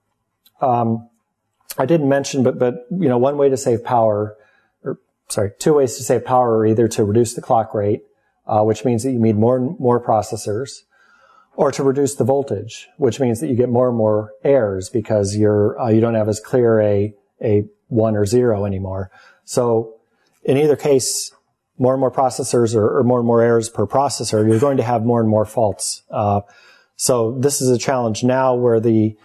C: I didn't mention, but one way to save power. Two ways to save power are either to reduce the clock rate, which means that you need more and more processors, or to reduce the voltage, which means that you get more and more errors because you don't have as clear a 1 or 0 anymore. So in either case, more and more processors or more and more errors per processor, you're going to have more and more faults. So this is a challenge now where the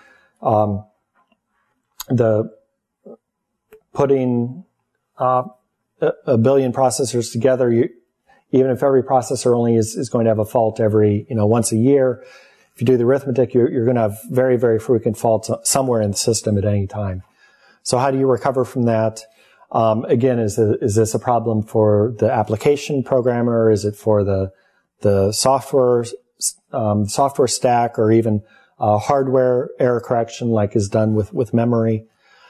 C: putting a billion processors together, even if every processor only is going to have a fault every, once a year, if you do the arithmetic, you're going to have very, very frequent faults somewhere in the system at any time. So how do you recover from that? Again, is this a problem for the application programmer? Is it for the software stack, or even hardware error correction like is done with memory?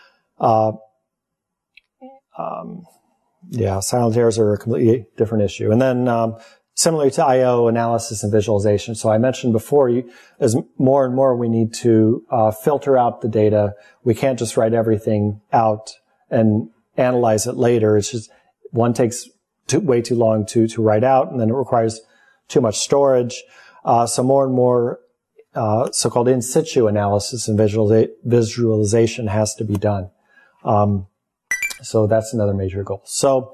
C: Silent errors are a completely different issue. And then, similarly to I/O, analysis and visualization. So I mentioned before, as more and more we need to filter out the data. We can't just write everything out and analyze it later. It's just one takes way too long to write out, and then it requires too much storage. So more and more so-called in situ analysis and visualization has to be done. So that's another major goal. So,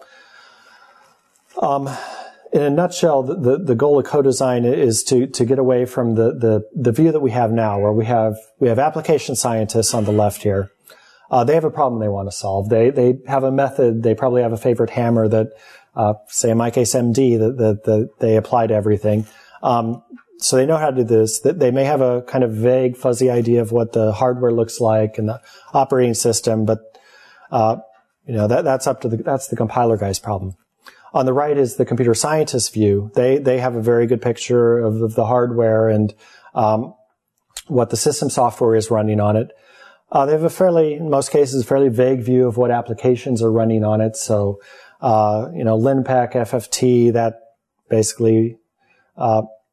C: in a nutshell, the goal of co-design is to get away from the view that we have now, where we have application scientists on the left here. They have a problem they want to solve. They have a method. They probably have a favorite hammer that, say in my case, MD, that they apply to everything. So they know how to do this. They may have a kind of vague, fuzzy idea of what the hardware looks like and the operating system, but that's the compiler guy's problem. On the right is the computer scientist view. They have a very good picture of the hardware and what the system software is running on it. They have in most cases, a fairly vague view of what applications are running on it. So, LINPACK, FFT, that basically,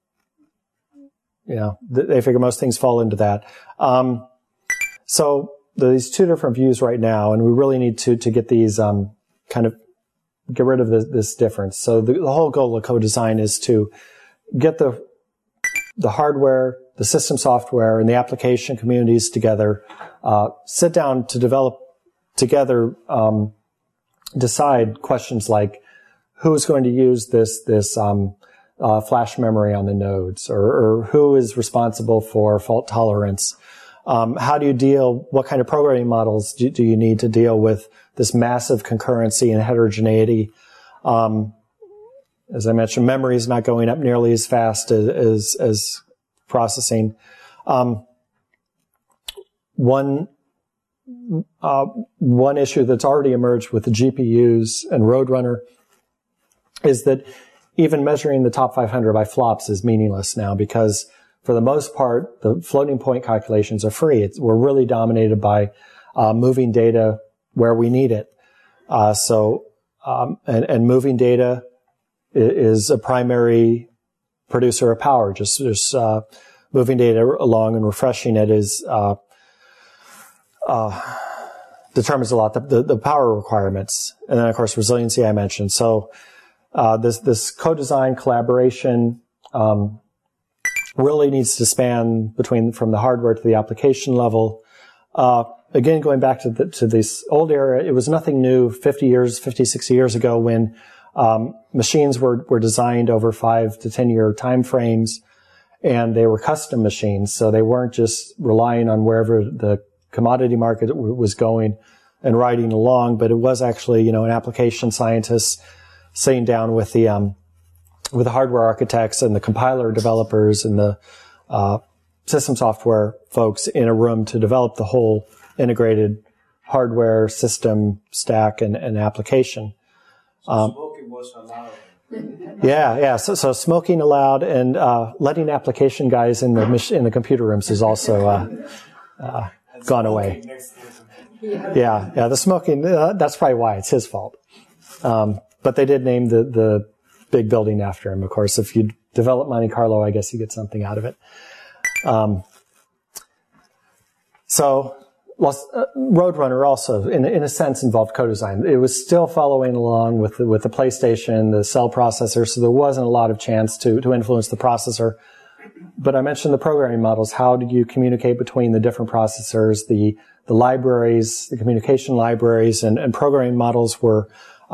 C: they figure most things fall into that. So these two different views right now, and we really need to get these kind of get rid of this difference. So the whole goal of co-design is to get the hardware, the system software, and the application communities together, sit down to develop together, decide questions like who's going to use this flash memory on the nodes, or who is responsible for fault tolerance. How do you deal, what kind of programming models do you need to deal with this massive concurrency and heterogeneity? As I mentioned, memory is not going up nearly as fast as processing. One issue that's already emerged with the GPUs and Roadrunner is that even measuring the top 500 by flops is meaningless now, because for the most part, the floating point calculations are free. We're really dominated by moving data where we need it. And moving data is a primary producer of power. Just moving data along and refreshing it is determines a lot the power requirements, and then of course resiliency I mentioned. So this co-design collaboration really needs to span from the hardware to the application level. Again, going back to this old era, it was nothing new 50, 60 years ago when machines were designed over 5 to 10 year time frames, and they were custom machines. So they weren't just relying on wherever the commodity market was going and riding along, but it was actually, an application scientist sitting down with the hardware architects and the compiler developers and the system software folks in a room to develop the whole integrated hardware system stack and application.
A: Smoking was allowed.
C: Yeah. So smoking allowed, and letting application guys in the computer rooms is also gone away. Yeah. The smoking, that's probably why it's his fault. But they did name the big building after him. Of course, if you develop Monte Carlo, I guess you get something out of it. Roadrunner also, in a sense, involved co-design. It was still following along with the PlayStation, the cell processor, so there wasn't a lot of chance to influence the processor. But I mentioned the programming models. How do you communicate between the different processors? The libraries, the communication libraries, and programming models were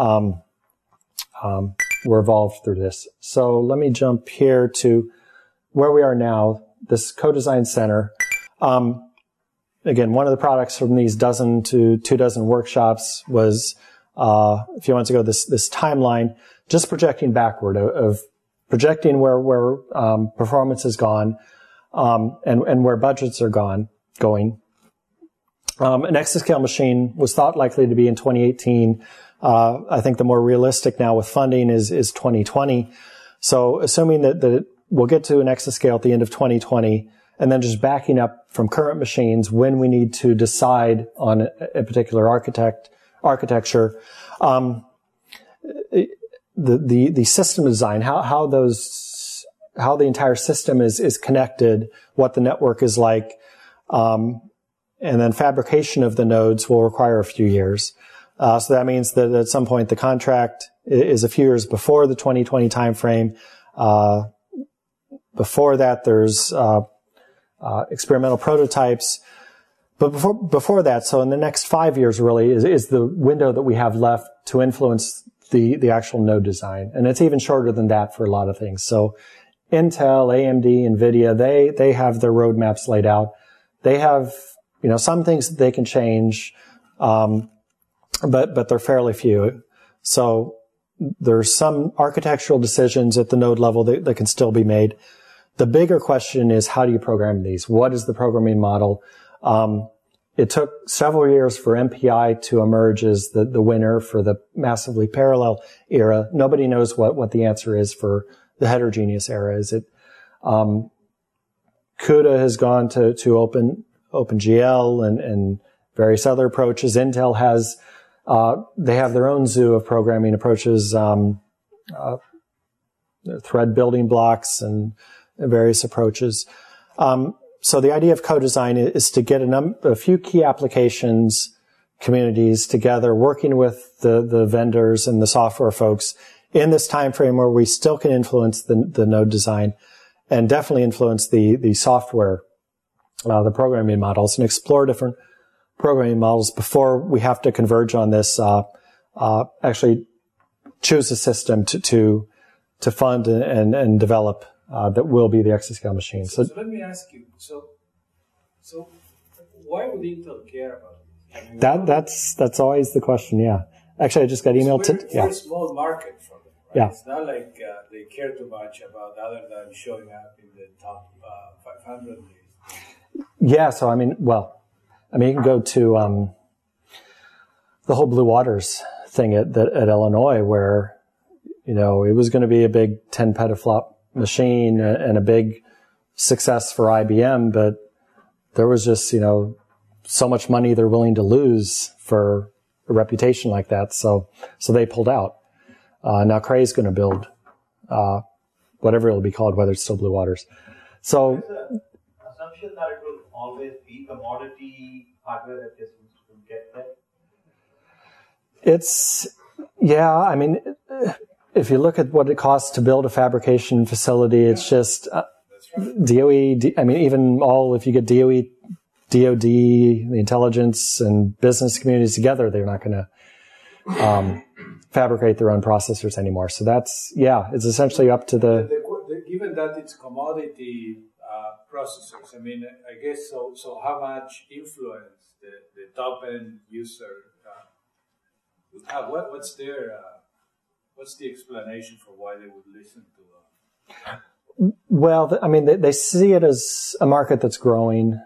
C: evolved through this. So let me jump here to where we are now, this co-design center. Again, one of the products from these dozen to 24 workshops was, a few months ago, this timeline, just projecting backward, of projecting where performance has gone, and where budgets are going. An exascale machine was thought likely to be in 2018. I think the more realistic now with funding is 2020. So assuming that we'll get to an exascale at the end of 2020, and then just backing up from current machines when we need to decide on a particular architecture, the system design, how the entire system is connected, what the network is like, and then fabrication of the nodes will require a few years. So that means that at some point the contract is a few years before the 2020 timeframe. Before that, there's experimental prototypes. But before that, so in the next 5 years really is the window that we have left to influence the actual node design. And it's even shorter than that for a lot of things. So Intel, AMD, NVIDIA, they have their roadmaps laid out. They have, some things that they can change, but they're fairly few. So there's some architectural decisions at the node level that can still be made. The bigger question is, how do you program these? What is the programming model? It took several years for MPI to emerge as the winner for the massively parallel era. Nobody knows what the answer is for the heterogeneous era. Is it, CUDA has gone to OpenGL and various other approaches. Intel has, they have their own zoo of programming approaches, thread building blocks and various approaches. so the idea of co-design is to get a few key applications communities together, working with the vendors and the software folks in this time frame where we still can influence the node design and definitely influence the software, the programming models, and explore different programming models before we have to converge on this, actually choose a system to fund and develop that will be the exascale machine.
A: So let me ask you, so why would Intel care about it? I mean,
C: that's always the question, yeah. Actually, I just got emailed
A: we're a small market for them, right?
C: Yeah.
A: It's not like they care too much about other than showing up in the top 500 list.
C: Yeah, so you can go to the whole Blue Waters thing at Illinois, where it was going to be a big 10 petaflop machine and a big success for IBM, but there was just so much money they're willing to lose for a reputation like that, so they pulled out. Now Cray's going to build whatever it'll be called, whether it's still Blue Waters. So
D: assumption that it will always be commodity hardware that is to get there?
C: If you look at what it costs to build a fabrication facility, it's just DOE. Even if you get DOE, DOD, the intelligence and business communities together, they're not going to fabricate their own processors anymore. So it's essentially up to
A: given that it's commodity processors, I guess so how much influence the top end user would have? What's the explanation for why they would listen to?
C: Well, they see it as a market that's growing.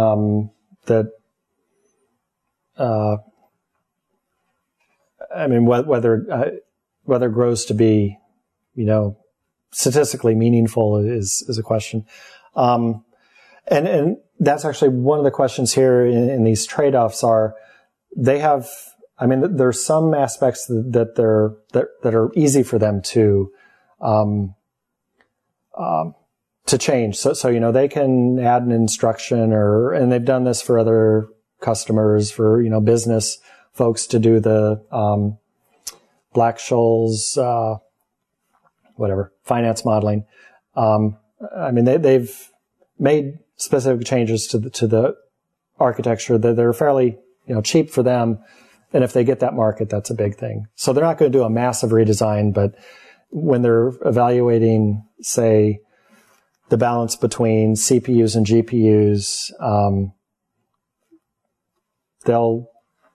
C: Whether it grows to be, statistically meaningful is a question. And that's actually one of the questions here in these trade-offs are they have, there's some aspects that are easy for them to change. So, they can add an instruction and they've done this for other customers, for, business folks to do the, Black-Scholes, finance modeling. They've made specific changes to the architecture that they're fairly, cheap for them. And if they get that market, that's a big thing. So they're not going to do a massive redesign, but when they're evaluating, say, the balance between CPUs and GPUs, they'll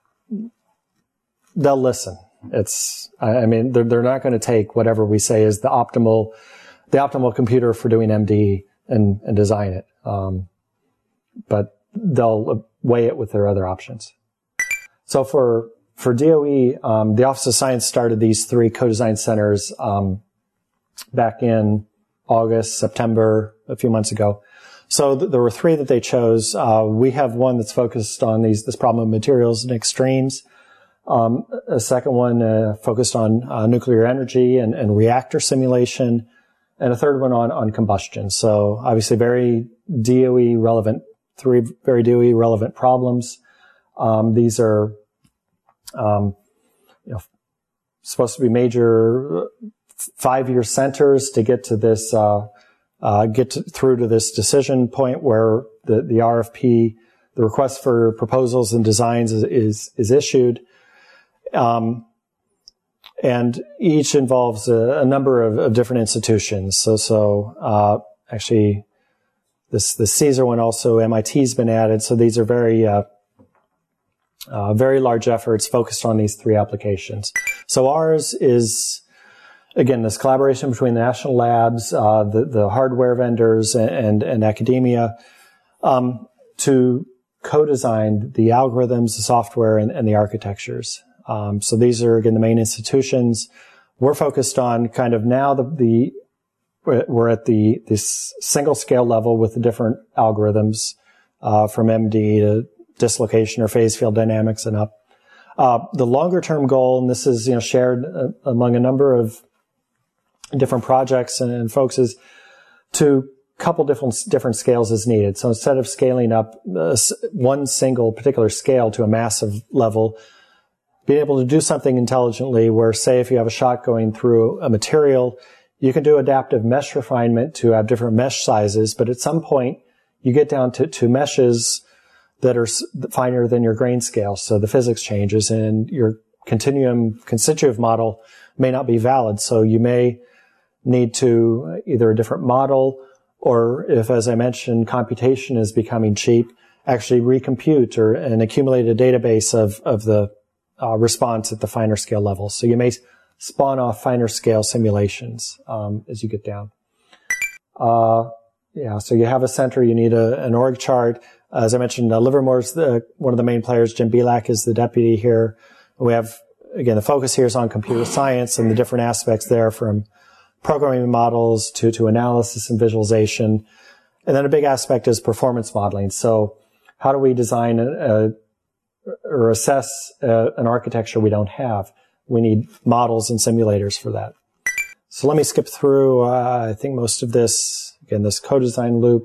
C: listen. They're not going to take whatever we say is the optimal computer for doing MD and design it. But they'll weigh it with their other options. So for DOE, the Office of Science started these 3 co-design centers, back in August, September, a few months ago. So there were 3 that they chose. We have one that's focused on this problem of materials and extremes. A second one focused on nuclear energy and reactor simulation, and a third one on combustion. So obviously very DOE relevant, 3 very DOE relevant problems. These are supposed to be major 5-year centers to get to this through to this decision point where the RFP, the request for proposals and designs is issued. And each involves a number of different institutions. So actually this CSER one also, MIT's been added. So these are very large efforts focused on these 3 applications. So ours is, again, this collaboration between the national labs, the hardware vendors and academia, to co-design the algorithms, the software, and the architectures. So these are, again, the main institutions. We're focused on kind of now we're at this single scale level with the different algorithms, from MD to dislocation or phase field dynamics and up. The longer term goal, and this is, shared among a number of different projects and folks, is to couple different scales is needed. So instead of scaling up one single particular scale to a massive level, being able to do something intelligently where, say, if you have a shot going through a material, you can do adaptive mesh refinement to have different mesh sizes, but at some point you get down to meshes that are finer than your grain scale. So the physics changes and your constitutive model may not be valid. So you may need to either a different model, or if, as I mentioned, computation is becoming cheap, actually recompute and accumulate a database of the response at the finer scale level. So you may spawn off finer scale simulations as you get down. So you have a center, you need an org chart. As I mentioned, Livermore's one of the main players. Jim Belak is the deputy here. We have, again, the focus here is on computer science and the different aspects there, from programming models to analysis and visualization. And then a big aspect is performance modeling. So how do we design or assess an architecture we don't have? We need models and simulators for that. So let me skip through, I think most of this, again, this co-design loop.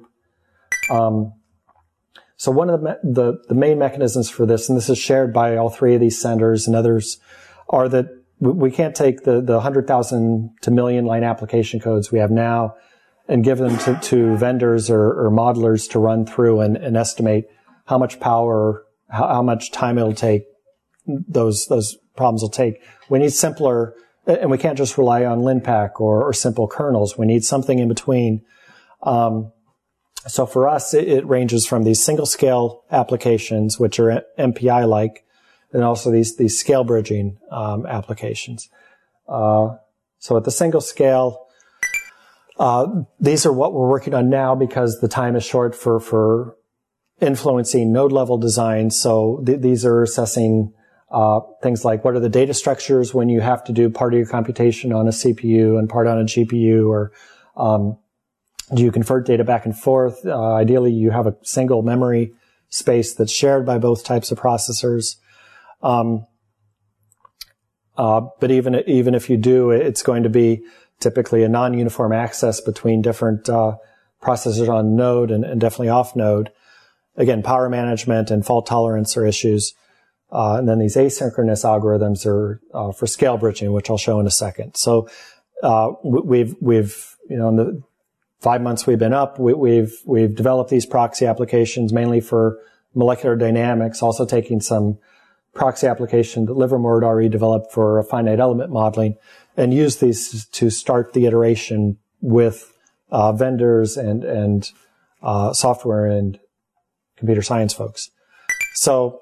C: So one of the main mechanisms for this, and this is shared by all three of these centers and others, are that we can't take the 100,000 to million line application codes we have now and give them to vendors or modelers to run through and estimate how much power, how much time it'll take, those problems will take. We need simpler, and we can't just rely on LinPack or simple kernels. We need something in between. So for us, it ranges from these single scale applications, which are MPI-like, and also these scale bridging applications. So at the single scale, these are what we're working on now because the time is short for influencing node level design. So these are assessing things like what are the data structures when you have to do part of your computation on a CPU and part on a GPU, or do you convert data back and forth? Ideally, you have a single memory space that's shared by both types of processors. But even if you do, it's going to be typically a non-uniform access between different processors on node and definitely off node. Again, power management and fault tolerance are issues. And then these asynchronous algorithms are for scale bridging, which I'll show in a second. So we've in the 5 months we've been up, we've developed these proxy applications mainly for molecular dynamics, also taking some proxy application that Livermore had already developed for finite element modeling, and use these to start the iteration with vendors and software and computer science folks. So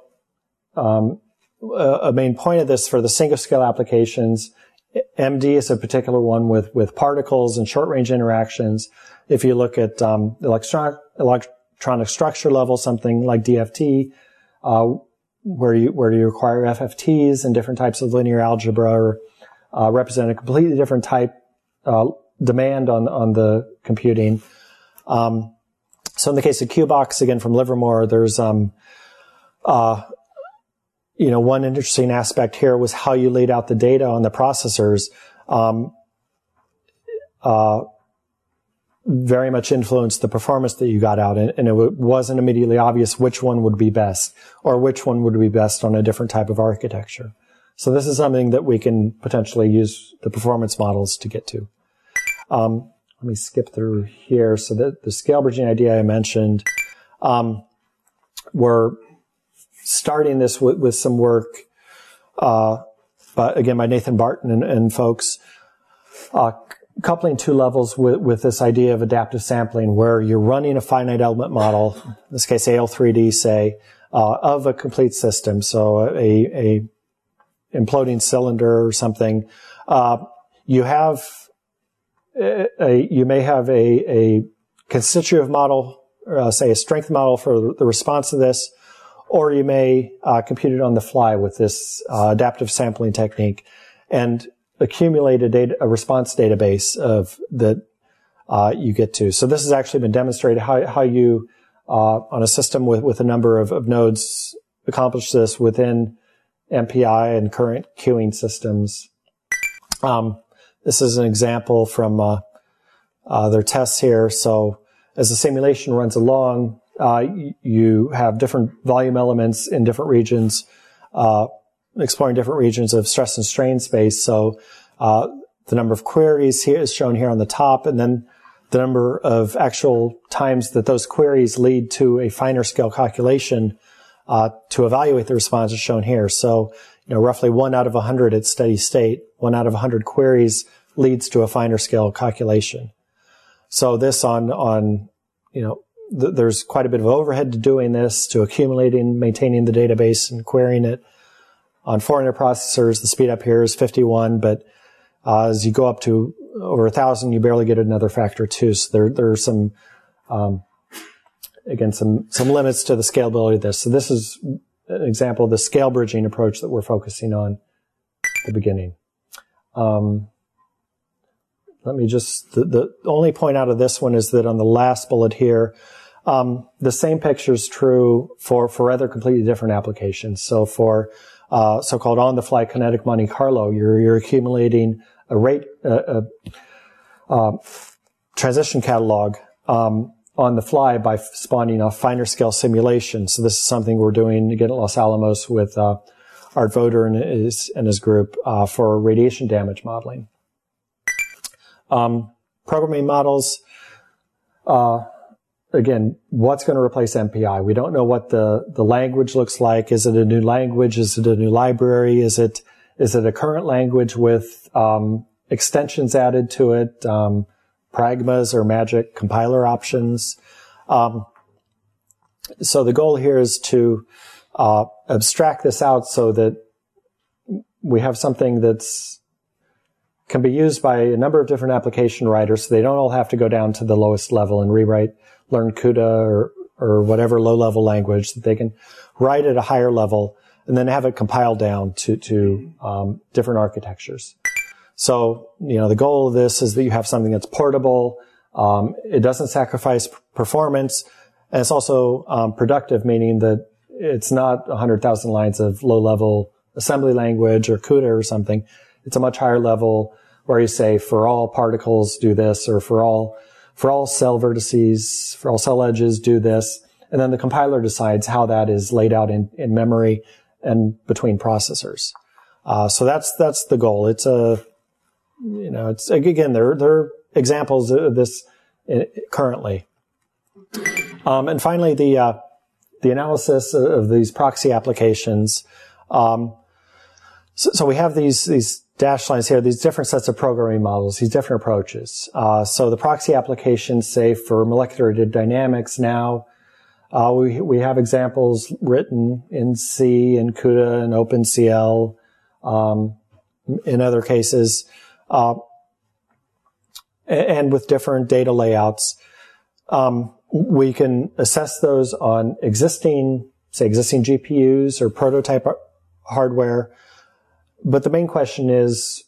C: a main point of this for the single scale applications, MD is a particular one with particles and short range interactions. If you look at electronic structure level, something like DFT, where you require FFTs and different types of linear algebra, represent a completely different type demand on the computing. So in the case of QBox, again from Livermore, there's one interesting aspect here was how you laid out the data on the processors. Very much influenced the performance that you got out, and it wasn't immediately obvious which one would be best, or which one would be best on a different type of architecture. So this is something that we can potentially use the performance models to get to. Let me skip through here. So the scale bridging idea I mentioned, we're starting this with some work, again, by Nathan Barton and folks, coupling two levels with this idea of adaptive sampling, where you're running a finite element model, in this case AL3D, say, of a complete system, so a imploding cylinder or something. You may have a constitutive model, say a strength model for the response to this, or you may compute it on the fly with this adaptive sampling technique and accumulate a response database of that you get to. So this has actually been demonstrated how you on a system with a number of nodes accomplish this within MPI and current queuing systems. This is an example from their tests here. So as the simulation runs along, you have different volume elements in different regions, exploring different regions of stress and strain space. So the number of queries here is shown here on the top, and then the number of actual times that those queries lead to a finer scale calculation to evaluate the response is shown here. So, roughly 1 out of 100 at steady state, 1 out of 100 queries leads to a finer scale calculation. So this there's quite a bit of overhead to doing this, to accumulating, maintaining the database and querying it. On 400 processors, the speed up here is 51, but as you go up to over 1,000, you barely get another factor 2. So there are some limits to the scalability of this. So this is an example of the scale bridging approach that we're focusing on at the beginning. Let me the only point out of this one is that on the last bullet here, the same picture is true for other completely different applications. So for so-called on-the-fly kinetic Monte Carlo, you're accumulating a rate, transition catalog, on the fly by spawning a finer scale simulation. So this is something we're doing again at Los Alamos with Art Voder and his group for radiation damage modeling. Programming models, again, what's going to replace MPI? We don't know what the language looks like. Is it a new language? Is it a new library? Is it a current language with extensions added to it? Pragmas or magic compiler options. So the goal here is to abstract this out so that we have something that's can be used by a number of different application writers, so they don't all have to go down to the lowest level and learn CUDA or whatever low-level language, that they can write at a higher level and then have it compiled down to different architectures. So, the goal of this is that you have something that's portable, it doesn't sacrifice performance, and it's also productive, meaning that it's not 100,000 lines of low-level assembly language or CUDA or something. It's a much higher level where you say for all particles do this, or for all cell vertices, for all cell edges do this, and then the compiler decides how that is laid out in memory and between processors. So that's the goal. It's it's again there are examples of this currently. And finally, the analysis of these proxy applications. So we have these dashed lines here, these different sets of programming models, these different approaches. So the proxy applications, say for molecular dynamics now, we have examples written in C and CUDA and OpenCL, in other cases, and with different data layouts. We can assess those on existing GPUs or prototype hardware. But the main question is,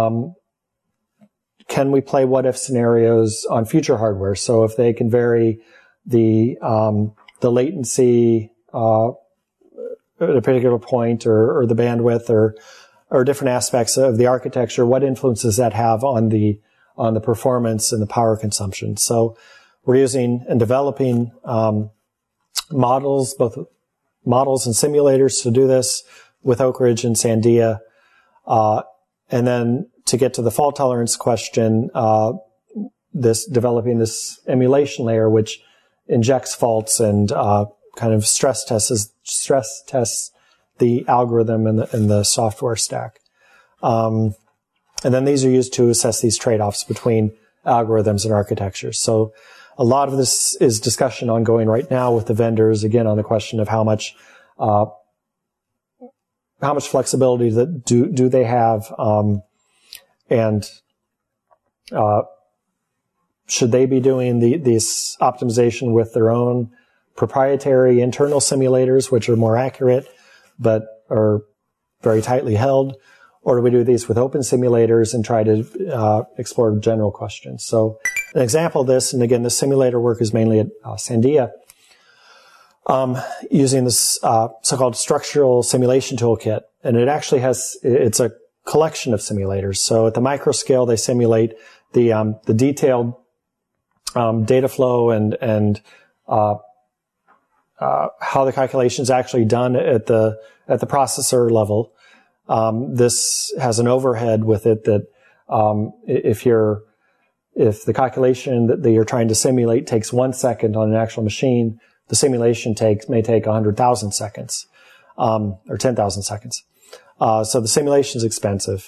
C: can we play what-if scenarios on future hardware? So if they can vary the latency at a particular point, or the bandwidth, or different aspects of the architecture, what influence does that have on the performance and the power consumption? So we're using and developing models, both models and simulators, to do this with Oak Ridge and Sandia. And then to get to the fault tolerance question, developing this emulation layer, which injects faults and kind of stress tests the algorithm and the software stack. And then these are used to assess these trade-offs between algorithms and architectures. So a lot of this is discussion ongoing right now with the vendors, again, on the question of how much flexibility that do they have, and should they be doing this optimization with their own proprietary internal simulators, which are more accurate but are very tightly held, or do we do these with open simulators and try to explore general questions? So an example of this, and again, the simulator work is mainly at Sandia, using this so-called structural simulation toolkit. And it actually it's a collection of simulators. So at the micro scale, they simulate the detailed data flow and how the calculation is actually done at the processor level. This has an overhead with it that if the calculation that you're trying to simulate takes 1 second on an actual machine, the simulation may take 100,000 seconds, or 10,000 seconds. So the simulation is expensive.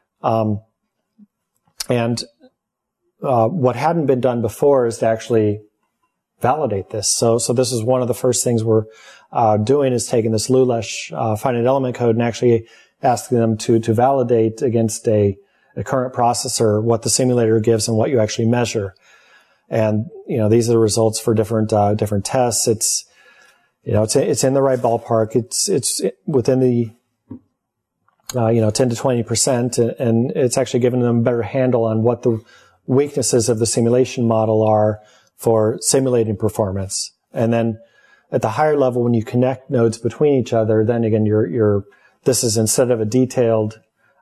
C: And what hadn't been done before is to actually validate this. So this is one of the first things we're doing, is taking this Lulesh finite element code and actually asking them to validate against a current processor what the simulator gives and what you actually measure. And these are the results for different tests. It's it's in the right ballpark. It's within the 10 to 20%, and it's actually given them a better handle on what the weaknesses of the simulation model are for simulating performance. And then at the higher level, when you connect nodes between each other, then again, this is, instead of a detailed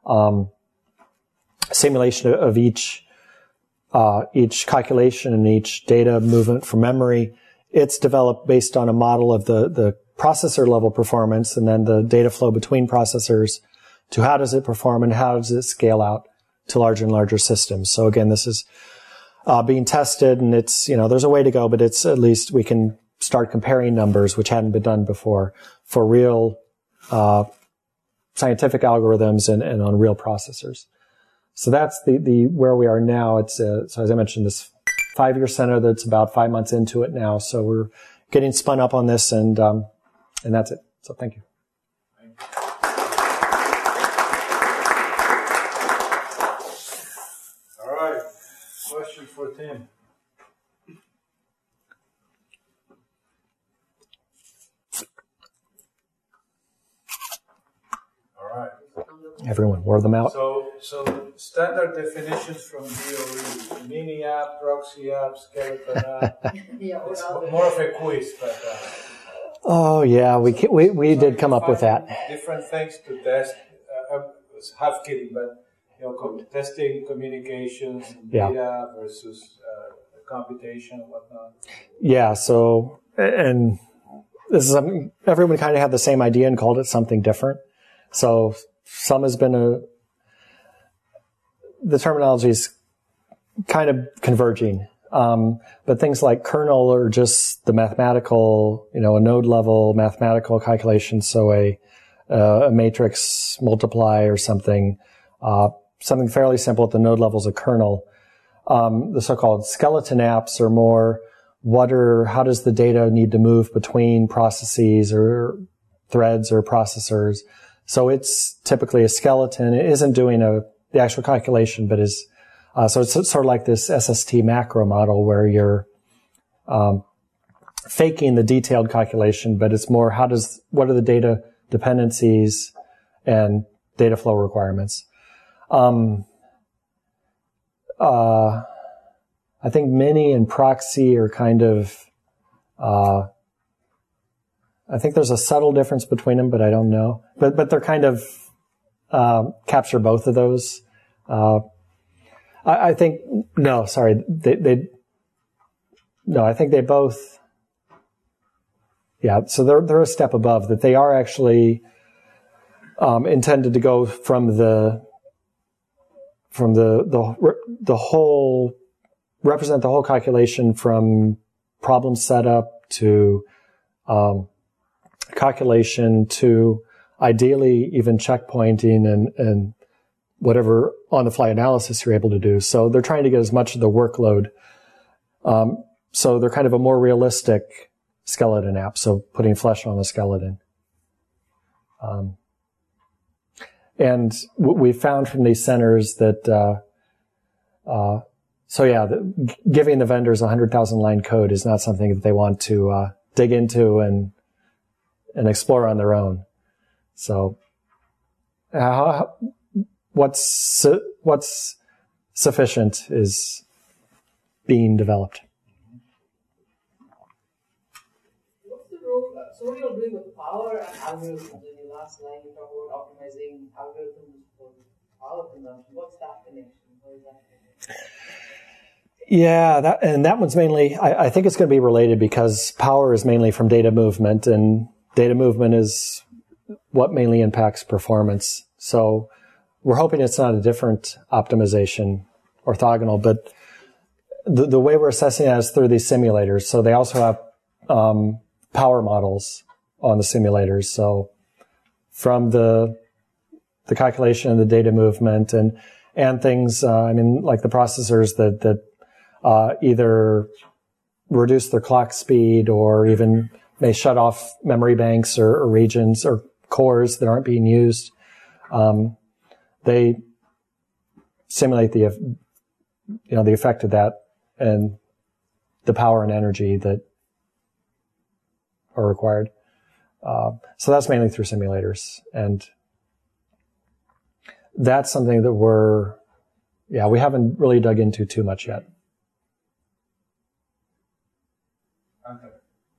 C: simulation of each calculation and each data movement from memory, it's developed based on a model of the processor level performance and then the data flow between processors to how does it perform and how does it scale out to larger and larger systems. So again, this is being tested, and it's, there's a way to go, but it's, at least we can start comparing numbers, which hadn't been done before, for real scientific algorithms and on real processors. So that's the where we are now. It's so as I mentioned, this 5-year center that's about 5 months into it now. So we're getting spun up on this, and that's it. So thank you.
A: All right. Question for Tim. All right.
C: Everyone, wore them out.
A: So standard definitions from DOE: mini app, proxy app, skeleton app. It's more of a quiz, but.
C: Oh yeah, we did come up with that.
A: Different things to test. I was half kidding, but testing communications, data versus computation and whatnot.
C: Yeah. So, and this is everyone kind of had the same idea and called it something different. So some has been the terminology is kind of converging. But things like kernel are just the mathematical, a node level mathematical calculation. So a matrix multiply or something fairly simple at the node level is a kernel. The so-called skeleton apps are more, how does the data need to move between processes or threads or processors? So it's typically a skeleton. It isn't doing the actual calculation, but is, so it's sort of like this SST macro model where you're, faking the detailed calculation, but it's more, what are the data dependencies and data flow requirements? I think mini and proxy are kind of, I think there's a subtle difference between them, but I don't know. But they're kind of capture both of those. I think no, sorry, I think they both. Yeah, so they're a step above that. They are actually intended to go from the whole, represent the whole calculation from problem setup to calculation to ideally even checkpointing and whatever on-the-fly analysis you're able to do. So they're trying to get as much of the workload. So they're kind of a more realistic skeleton app. So putting flesh on the skeleton. And we found from these centers that, giving the vendors 100,000 line code is not something that they want to dig into and explore on their own. So, what's sufficient is being developed.
E: What's the role? So, what you're doing with power and algorithms? In your last line, you talk about optimizing algorithms for power consumption. What's that connection? How is that connected?
C: Yeah, that one's mainly, I think it's going to be related because power is mainly from data movement, and data movement is what mainly impacts performance. So we're hoping it's not a different optimization orthogonal, but the way we're assessing it is through these simulators. So they also have power models on the simulators. So from the calculation of the data movement and things, like the processors that either reduce their clock speed or even may shut off memory banks or regions or cores that aren't being used. They simulate the effect of that and the power and energy that are required. So that's mainly through simulators, and that's something that we haven't really dug into too much yet.
A: Okay.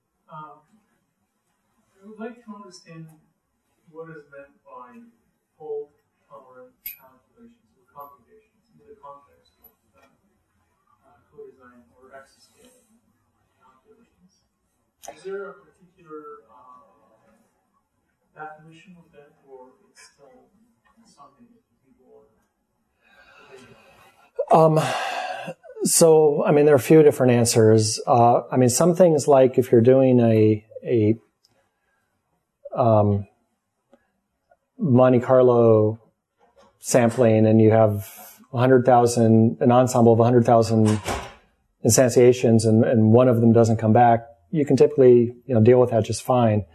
F: I would like to understand what is meant by fault-tolerant calculations or computations in the context of co-design or exascale calculations. Is there a particular definition of that, or it's still something that people are
C: So, there are a few different answers. Some things like if you're doing a Monte Carlo sampling and you have an ensemble of 100,000 instantiations and one of them doesn't come back, you can typically, deal with that just fine.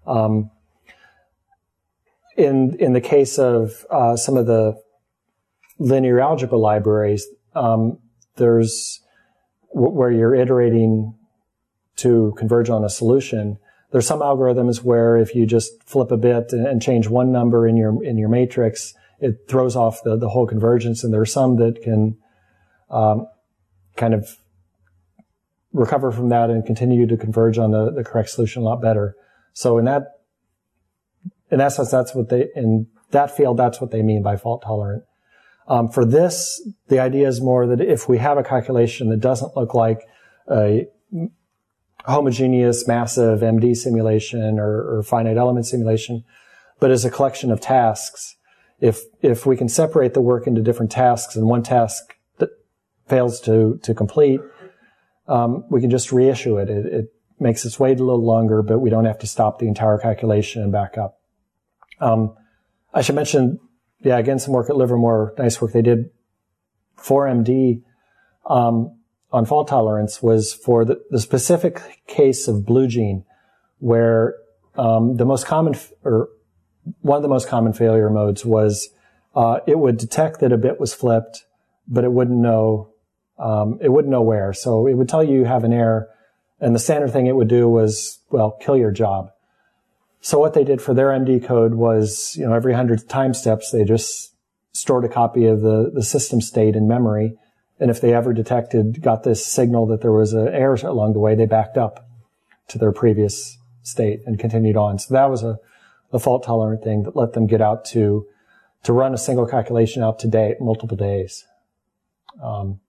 C: In the case of some of the linear algebra libraries, there's where you're iterating to converge on a solution. There's some algorithms where if you just flip a bit and change one number in your matrix, it throws off the whole convergence. And there are some that can kind of recover from that and continue to converge on the correct solution a lot better. So in that sense, in that field, that's what they mean by fault tolerant. For this, the idea is more that if we have a calculation that doesn't look like a homogeneous, massive MD simulation or finite element simulation, but is a collection of tasks, if we can separate the work into different tasks and one task that fails to complete, we can just reissue it. It makes its wait a little longer, but we don't have to stop the entire calculation and back up. I should mention, again, some work at Livermore, nice work they did for MD on fault tolerance was for the specific case of BlueGene, where the most common, or one of the most common failure modes was it would detect that a bit was flipped, but it wouldn't know where. So it would tell you have an error, and the standard thing it would do was, kill your job. So what they did for their MD code was, every 100 time steps, they just stored a copy of the system state in memory. And if they ever got this signal that there was an error along the way, they backed up to their previous state and continued on. So that was a fault tolerant thing that let them get out to run a single calculation out to date, multiple days.